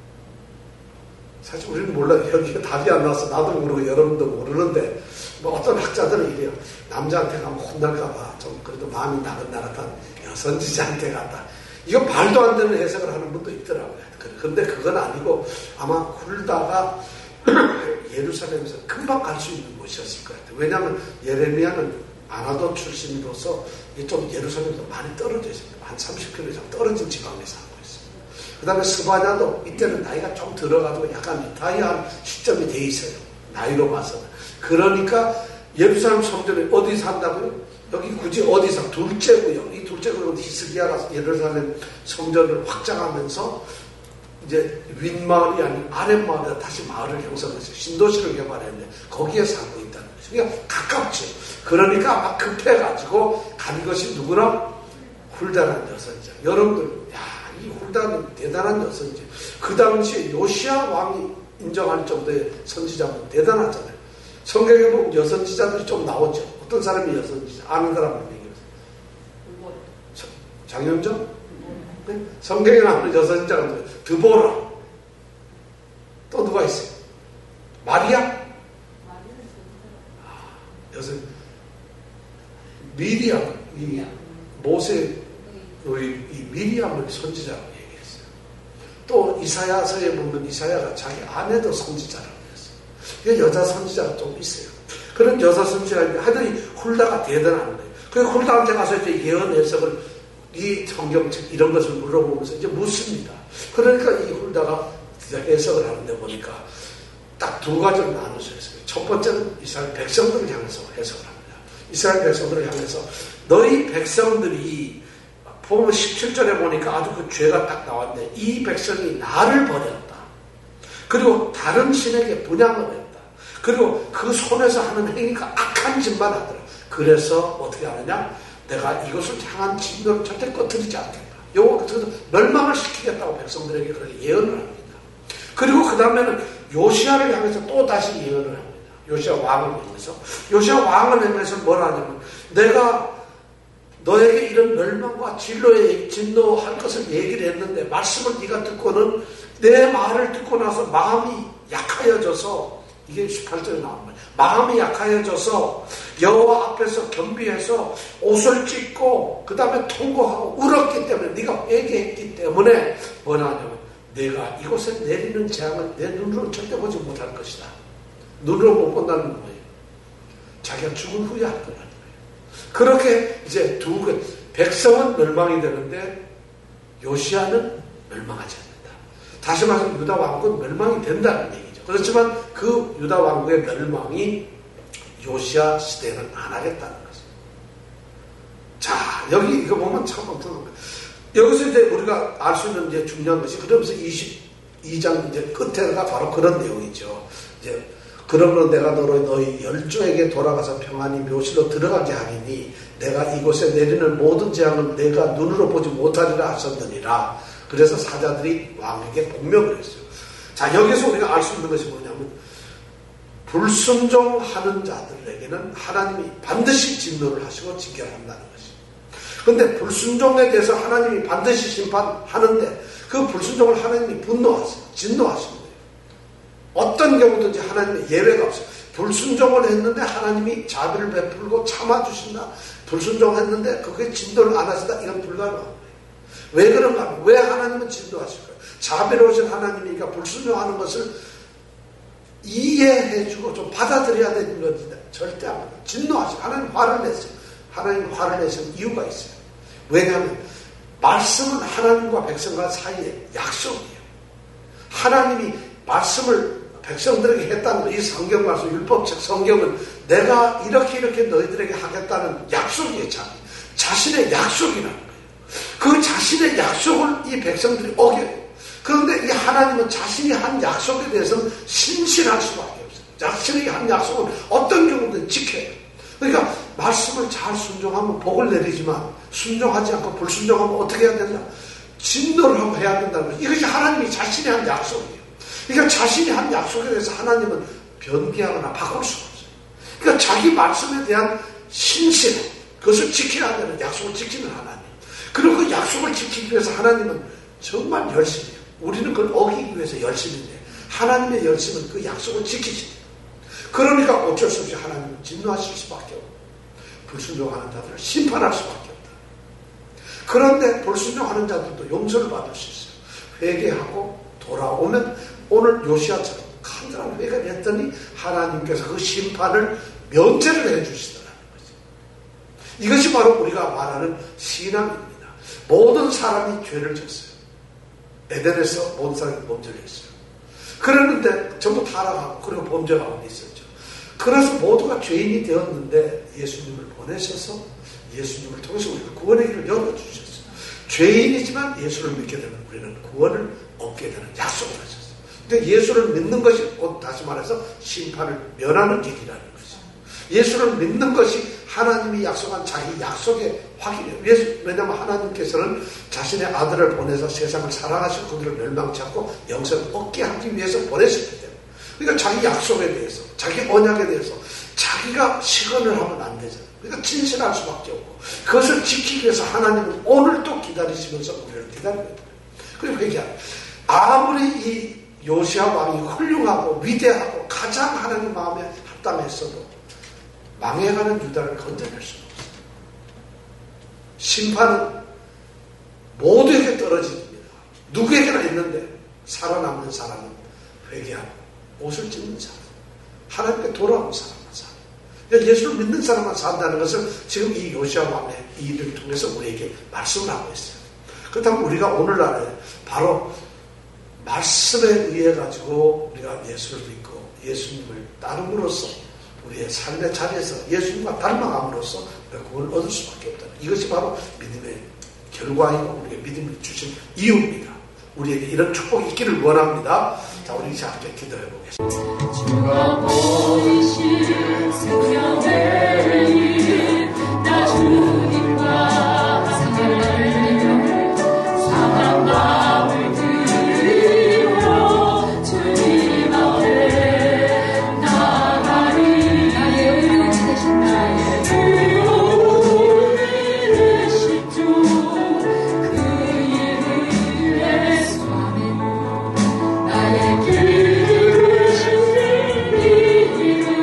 사실 우리는 몰라요. 여기가 답이 안 나와서 나도 모르고 여러분도 모르는데 뭐 어떤 학자들은 이래요. 남자한테 가면 혼날까봐 좀 그래도 마음이 나긋나긋한 여선지자한테 갔다. 이거 말도 안 되는 해석을 하는 분도 있더라고요. 근데 그건 아니고 아마 훌다가 예루살렘에서 금방 갈 수 있는 곳이었을 것 같아요. 왜냐하면 예레미야는 아나도 출신으로서 좀 예루살렘에서 많이 떨어져 있습니다. 한 30km 이상 떨어진 지방에 살고 있습니다. 그 다음에 스바냐도 이때는 나이가 좀 들어가지고 약간 리타이어한 시점이 돼 있어요. 나이로 봐서는. 그러니까 예루살렘 성전에 어디 산다고요? 여기 굳이 어디 사? 둘째 구역. 이 둘째 구역은 히스기야가 예루살렘 성전을 확장하면서 이제 윗마을이 아닌 아랫마을에 다시 마을을 형성해서 신도시를 개발했는데 거기에 살고 있다는 거죠. 그러니까 가깝죠. 그러니까 아마 급해가지고 간 것이 누구나 훌다라는 여선지자. 여러분들, 야, 이 훌다는 대단한 여선지자. 그 당시에 요시아 왕이 인정할 정도의 선지자는 대단하잖아요. 성경에 보면 여선지자들이 좀 나오죠. 어떤 사람이 여선지자? 아는 사람은 얘기해요. 장윤정? 네? 성경에 나오는 여선지자가 누구예요? 드보라. 또 누가 있어요? 마리아? 여선 미리암, 이 모세, 이 미리암을 선지자라고 얘기했어요. 또 이사야서에 보면 이사야가 자기 아내도 선지자라고 했어요. 여자 선지자가 좀 있어요. 그런 여자 선지자인데 하여튼 훌다가 대단한 거예요. 그래서 훌다한테 가서 이제 예언 해석을 이 성경책 이런 것을 물어보면서 이제 묻습니다. 그러니까 이 훌다가 해석을 하는데 보니까 딱 두 가지로 나눠서 해석해요. 첫 번째는 이스라엘 백성들을 향해서 해석을 합니다. 이스라엘 백성들을 향해서 너희 백성들이 보면 17절에 보니까 아주 그 죄가 딱 나왔는데 이 백성이 나를 버렸다. 그리고 다른 신에게 분향을 했다. 그리고 그 손에서 하는 행위가 악한 짓만 하더라. 그래서 어떻게 하느냐? 내가 이것을 향한 진노를 절대 꺼뜨리지 않겠다. 여호와께서 멸망을 시키겠다고 백성들에게 그렇게 예언을 합니다. 그리고 그 다음에는 요시아를 향해서 또 다시 예언을 합니다. 요시아 왕을 향해서. 요시아 왕을 향해서 뭘 하냐면 내가 너에게 이런 멸망과 진노할 것을 얘기를 했는데 말씀을 네가 듣고는 내 말을 듣고 나서 마음이 약하여져서 이게 18절에 나온 거예요. 마음이 약하여져서 여호와 앞에서 겸비해서 옷을 찢고 그 다음에 통곡하고 울었기 때문에 네가 회개했기 때문에 뭐냐면 내가 이곳에 내리는 재앙을 내 눈으로 절대 보지 못할 것이다. 눈으로 못 본다는 거예요. 자기가 죽은 후에 할 거라는 거예요. 그렇게 이제 백성은 멸망이 되는데 요시아는 멸망하지 않는다. 다시 말해서 유다 왕국은 멸망이 된다는 얘기죠. 그렇지만 그 유다 왕국의 멸망이 요시아 시대는 안 하겠다는 거죠. 자, 여기 이거 보면 참 엄청난 거예요. 여기서 이제 우리가 알 수 있는 이제 중요한 것이 그러면서 22장 이제 끝에가 바로 그런 내용이죠. 이제 그러므로 내가 너희 열조에게 돌아가서 평안히 묘실로 들어가게 하리니 내가 이곳에 내리는 모든 재앙을 내가 눈으로 보지 못하리라 하셨느니라. 그래서 사자들이 왕에게 복명을 했어요. 자, 여기서 우리가 알 수 있는 것이 뭐냐면 불순종하는 자들에게는 하나님이 반드시 진노를 하시고 징계한다는 것입니다. 그런데 불순종에 대해서 하나님이 반드시 심판하는데 그 불순종을 하나님이 분노하세요. 진노하시는 거예요. 어떤 경우든지 하나님의 예외가 없어요. 불순종을 했는데 하나님이 자비를 베풀고 참아주신다. 불순종했는데 그게 진노를 안 하신다. 이건 불가능한 거예요. 왜 그런가 하면 왜 하나님은 진노하실까요? 자비로우신 하나님이니까 불순종하는 것을 이해해주고 좀 받아들여야 되는 것인데 절대 안 받아요. 진노하시고 하나님 화를 냈어요. 하나님 화를 내신 이유가 있어요. 왜냐하면 말씀은 하나님과 백성과 사이의 약속이에요. 하나님이 말씀을 백성들에게 했다는 이 성경 말씀, 율법책 성경은 내가 이렇게 너희들에게 하겠다는 약속이에요. 자신의 약속이라는 거예요. 그 자신의 약속을 이 백성들이 어겨요. 그런데 이 하나님은 자신이 한 약속에 대해서는 신실할 수밖에 없어요. 자신이 한 약속은 어떤 경우든 지켜요. 그러니까 말씀을 잘 순종하면 복을 내리지만 순종하지 않고 불순종하면 어떻게 해야 되냐? 진노를 하고 해야 된다는 거죠. 이것이 하나님이 자신이 한 약속이에요. 그러니까 자신이 한 약속에 대해서 하나님은 변기하거나 바꿀 수가 없어요. 그러니까 자기 말씀에 대한 신실, 그것을 지켜야 되는 약속을 지키는 하나님. 그리고 그 약속을 지키기 위해서 하나님은 정말 열심히 해요. 우리는 그걸 어기기 위해서 열심인데 하나님의 열심은 그 약속을 지키십니다. 그러니까 어쩔 수 없이 하나님은 진노하실 수밖에 없고 불순종하는 자들을 심판할 수밖에 없다. 그런데 불순종하는 자들도 용서를 받을 수 있어요. 회개하고 돌아오면 오늘 요시야처럼 간절한 회개를 했더니 하나님께서 그 심판을 면제를 해주시더라는 거죠. 이것이 바로 우리가 말하는 신앙입니다. 모든 사람이 죄를 졌어요. 에덴에서 모든 사람이 범죄를 했어요. 그랬는데 전부 타락하고 그리고 범죄하고 있었죠. 그래서 모두가 죄인이 되었는데 예수님을 보내셔서 예수님을 통해서 우리가 구원의 길을 열어주셨어요. 죄인이지만 예수를 믿게 되면 우리는 구원을 얻게 되는 약속을 하셨어요. 근데 예수를 믿는 것이 곧 다시 말해서 심판을 면하는 길이라는 거죠. 예수를 믿는 것이 하나님이 약속한 자기 약속의 확인이에요. 왜냐하면 하나님께서는 자신의 아들을 보내서 세상을 사랑하시고 그들을 멸망치 않고 영생을 얻게 하기 위해서 보내셨기 때문에. 그러니까 자기 약속에 대해서, 자기 언약에 대해서 자기가 시건을 하면 안 되잖아요. 그러니까 진실할 수밖에 없고 그것을 지키기 위해서 하나님은 오늘도 기다리시면서 우리를 기다리고 있다. 그리고 회개합니다. 아무리 이 요시야 왕이 훌륭하고 위대하고 가장 하나님 마음에 합당했어도 망해가는 유다를 건져낼 수는 없어요. 심판은 모두에게 떨어집니다. 누구에게나 있는데 살아남는 사람은 회개하고 옷을 찢는 사람, 하나님께 돌아온 사람만 산다. 그러니까 예수를 믿는 사람만 산다는 것을 지금 이 요시야 왕의 이 일을 통해서 우리에게 말씀을 하고 있어요. 그렇다면 우리가 오늘날에 바로 말씀에 의해 가지고 우리가 예수를 믿고 예수님을 따름으로써 우리의 삶의 자리에서 예수님과 닮아감으로써 우리가 구원을 얻을 수밖에 없다. 이것이 바로 믿음의 결과이고 우리에게 믿음을 주신 이유입니다. 우리에게 이런 축복이 있기를 원합니다. 자, 우리 이제 함께 기도해 보겠습니다. 주가 보이신 생명의 길, 나 주님과 상을 상한 마음을 들이며 주님 앞에 나가리. 나의 의로움이 되신 나의 의로움이 되신 주, 그 이름에 수아멘. 나의 길 되신 이름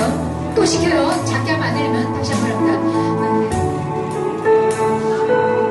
또 시켜요. 작게 하면 안 되려면 다시 한번 합니다.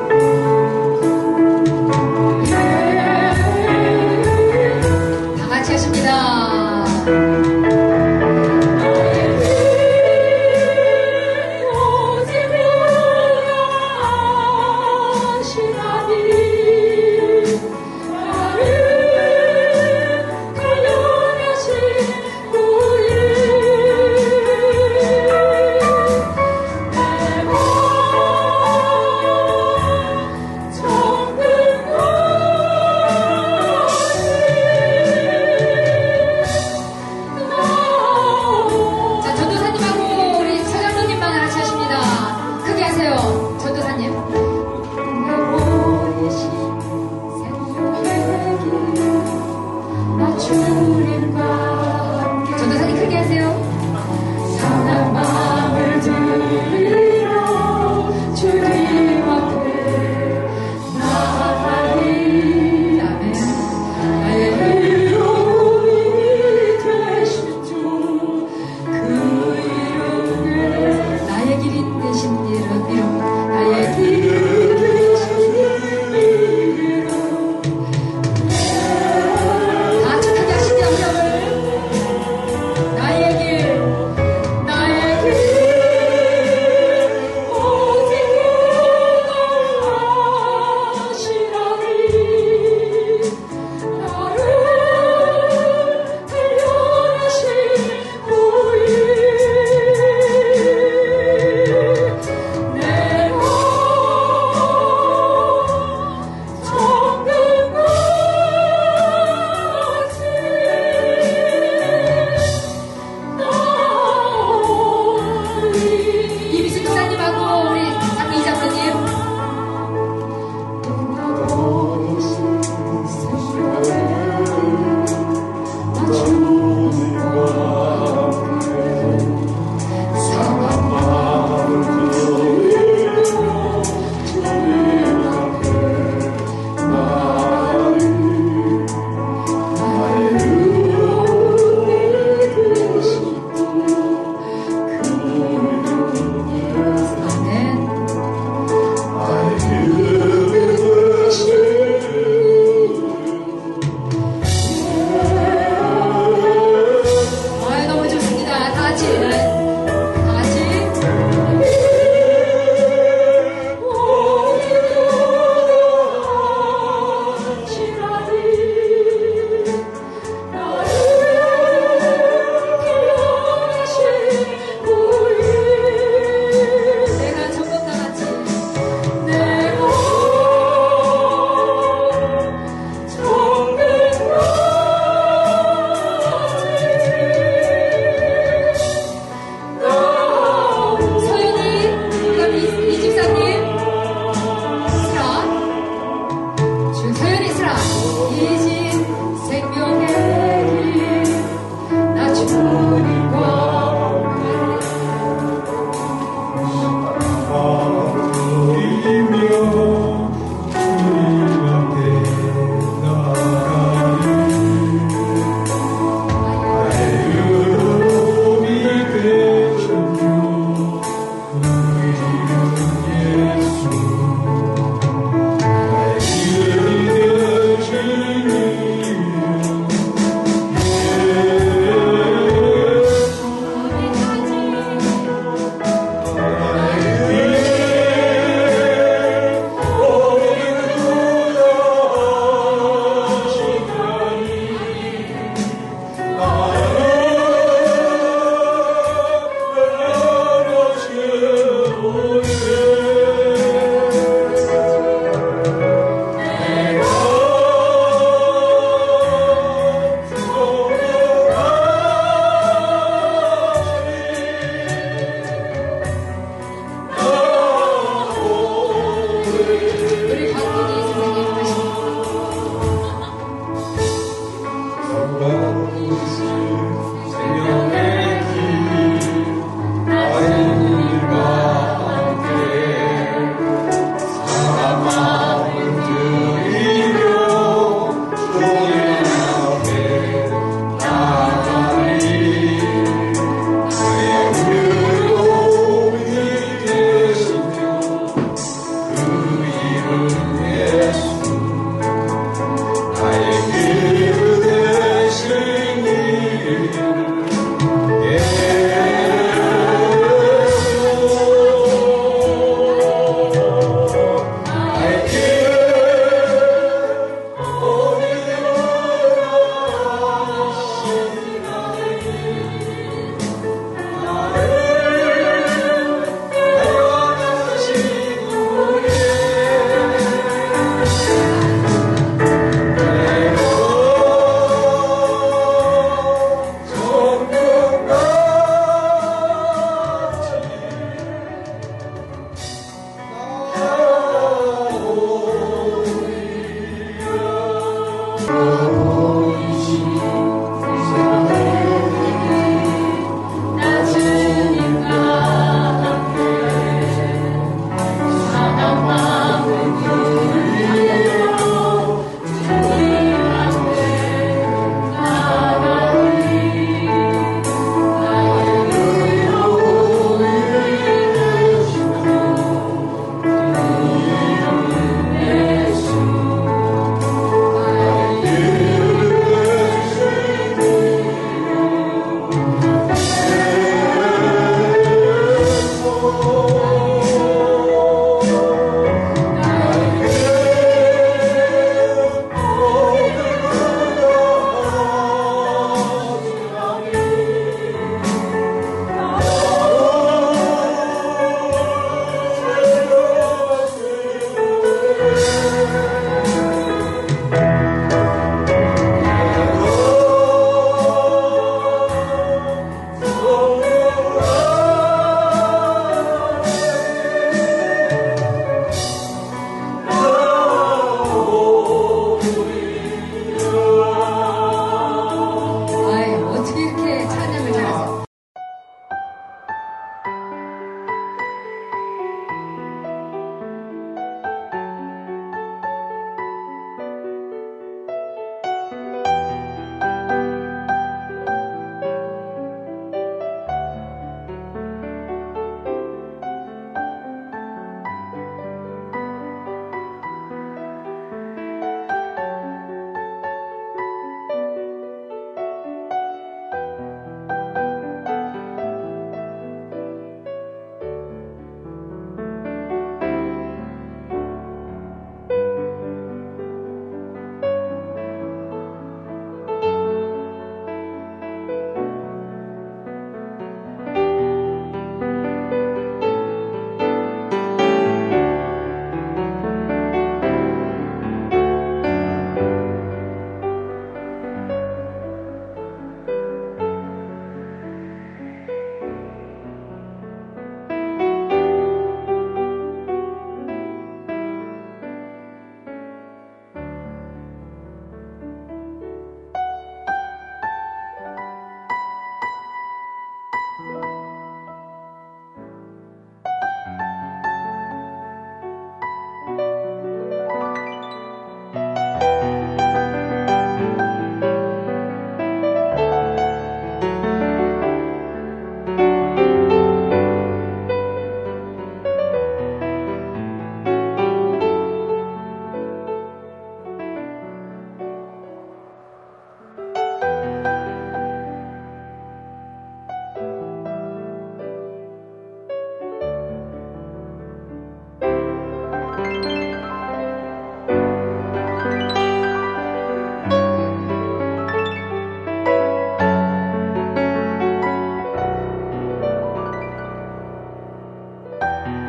주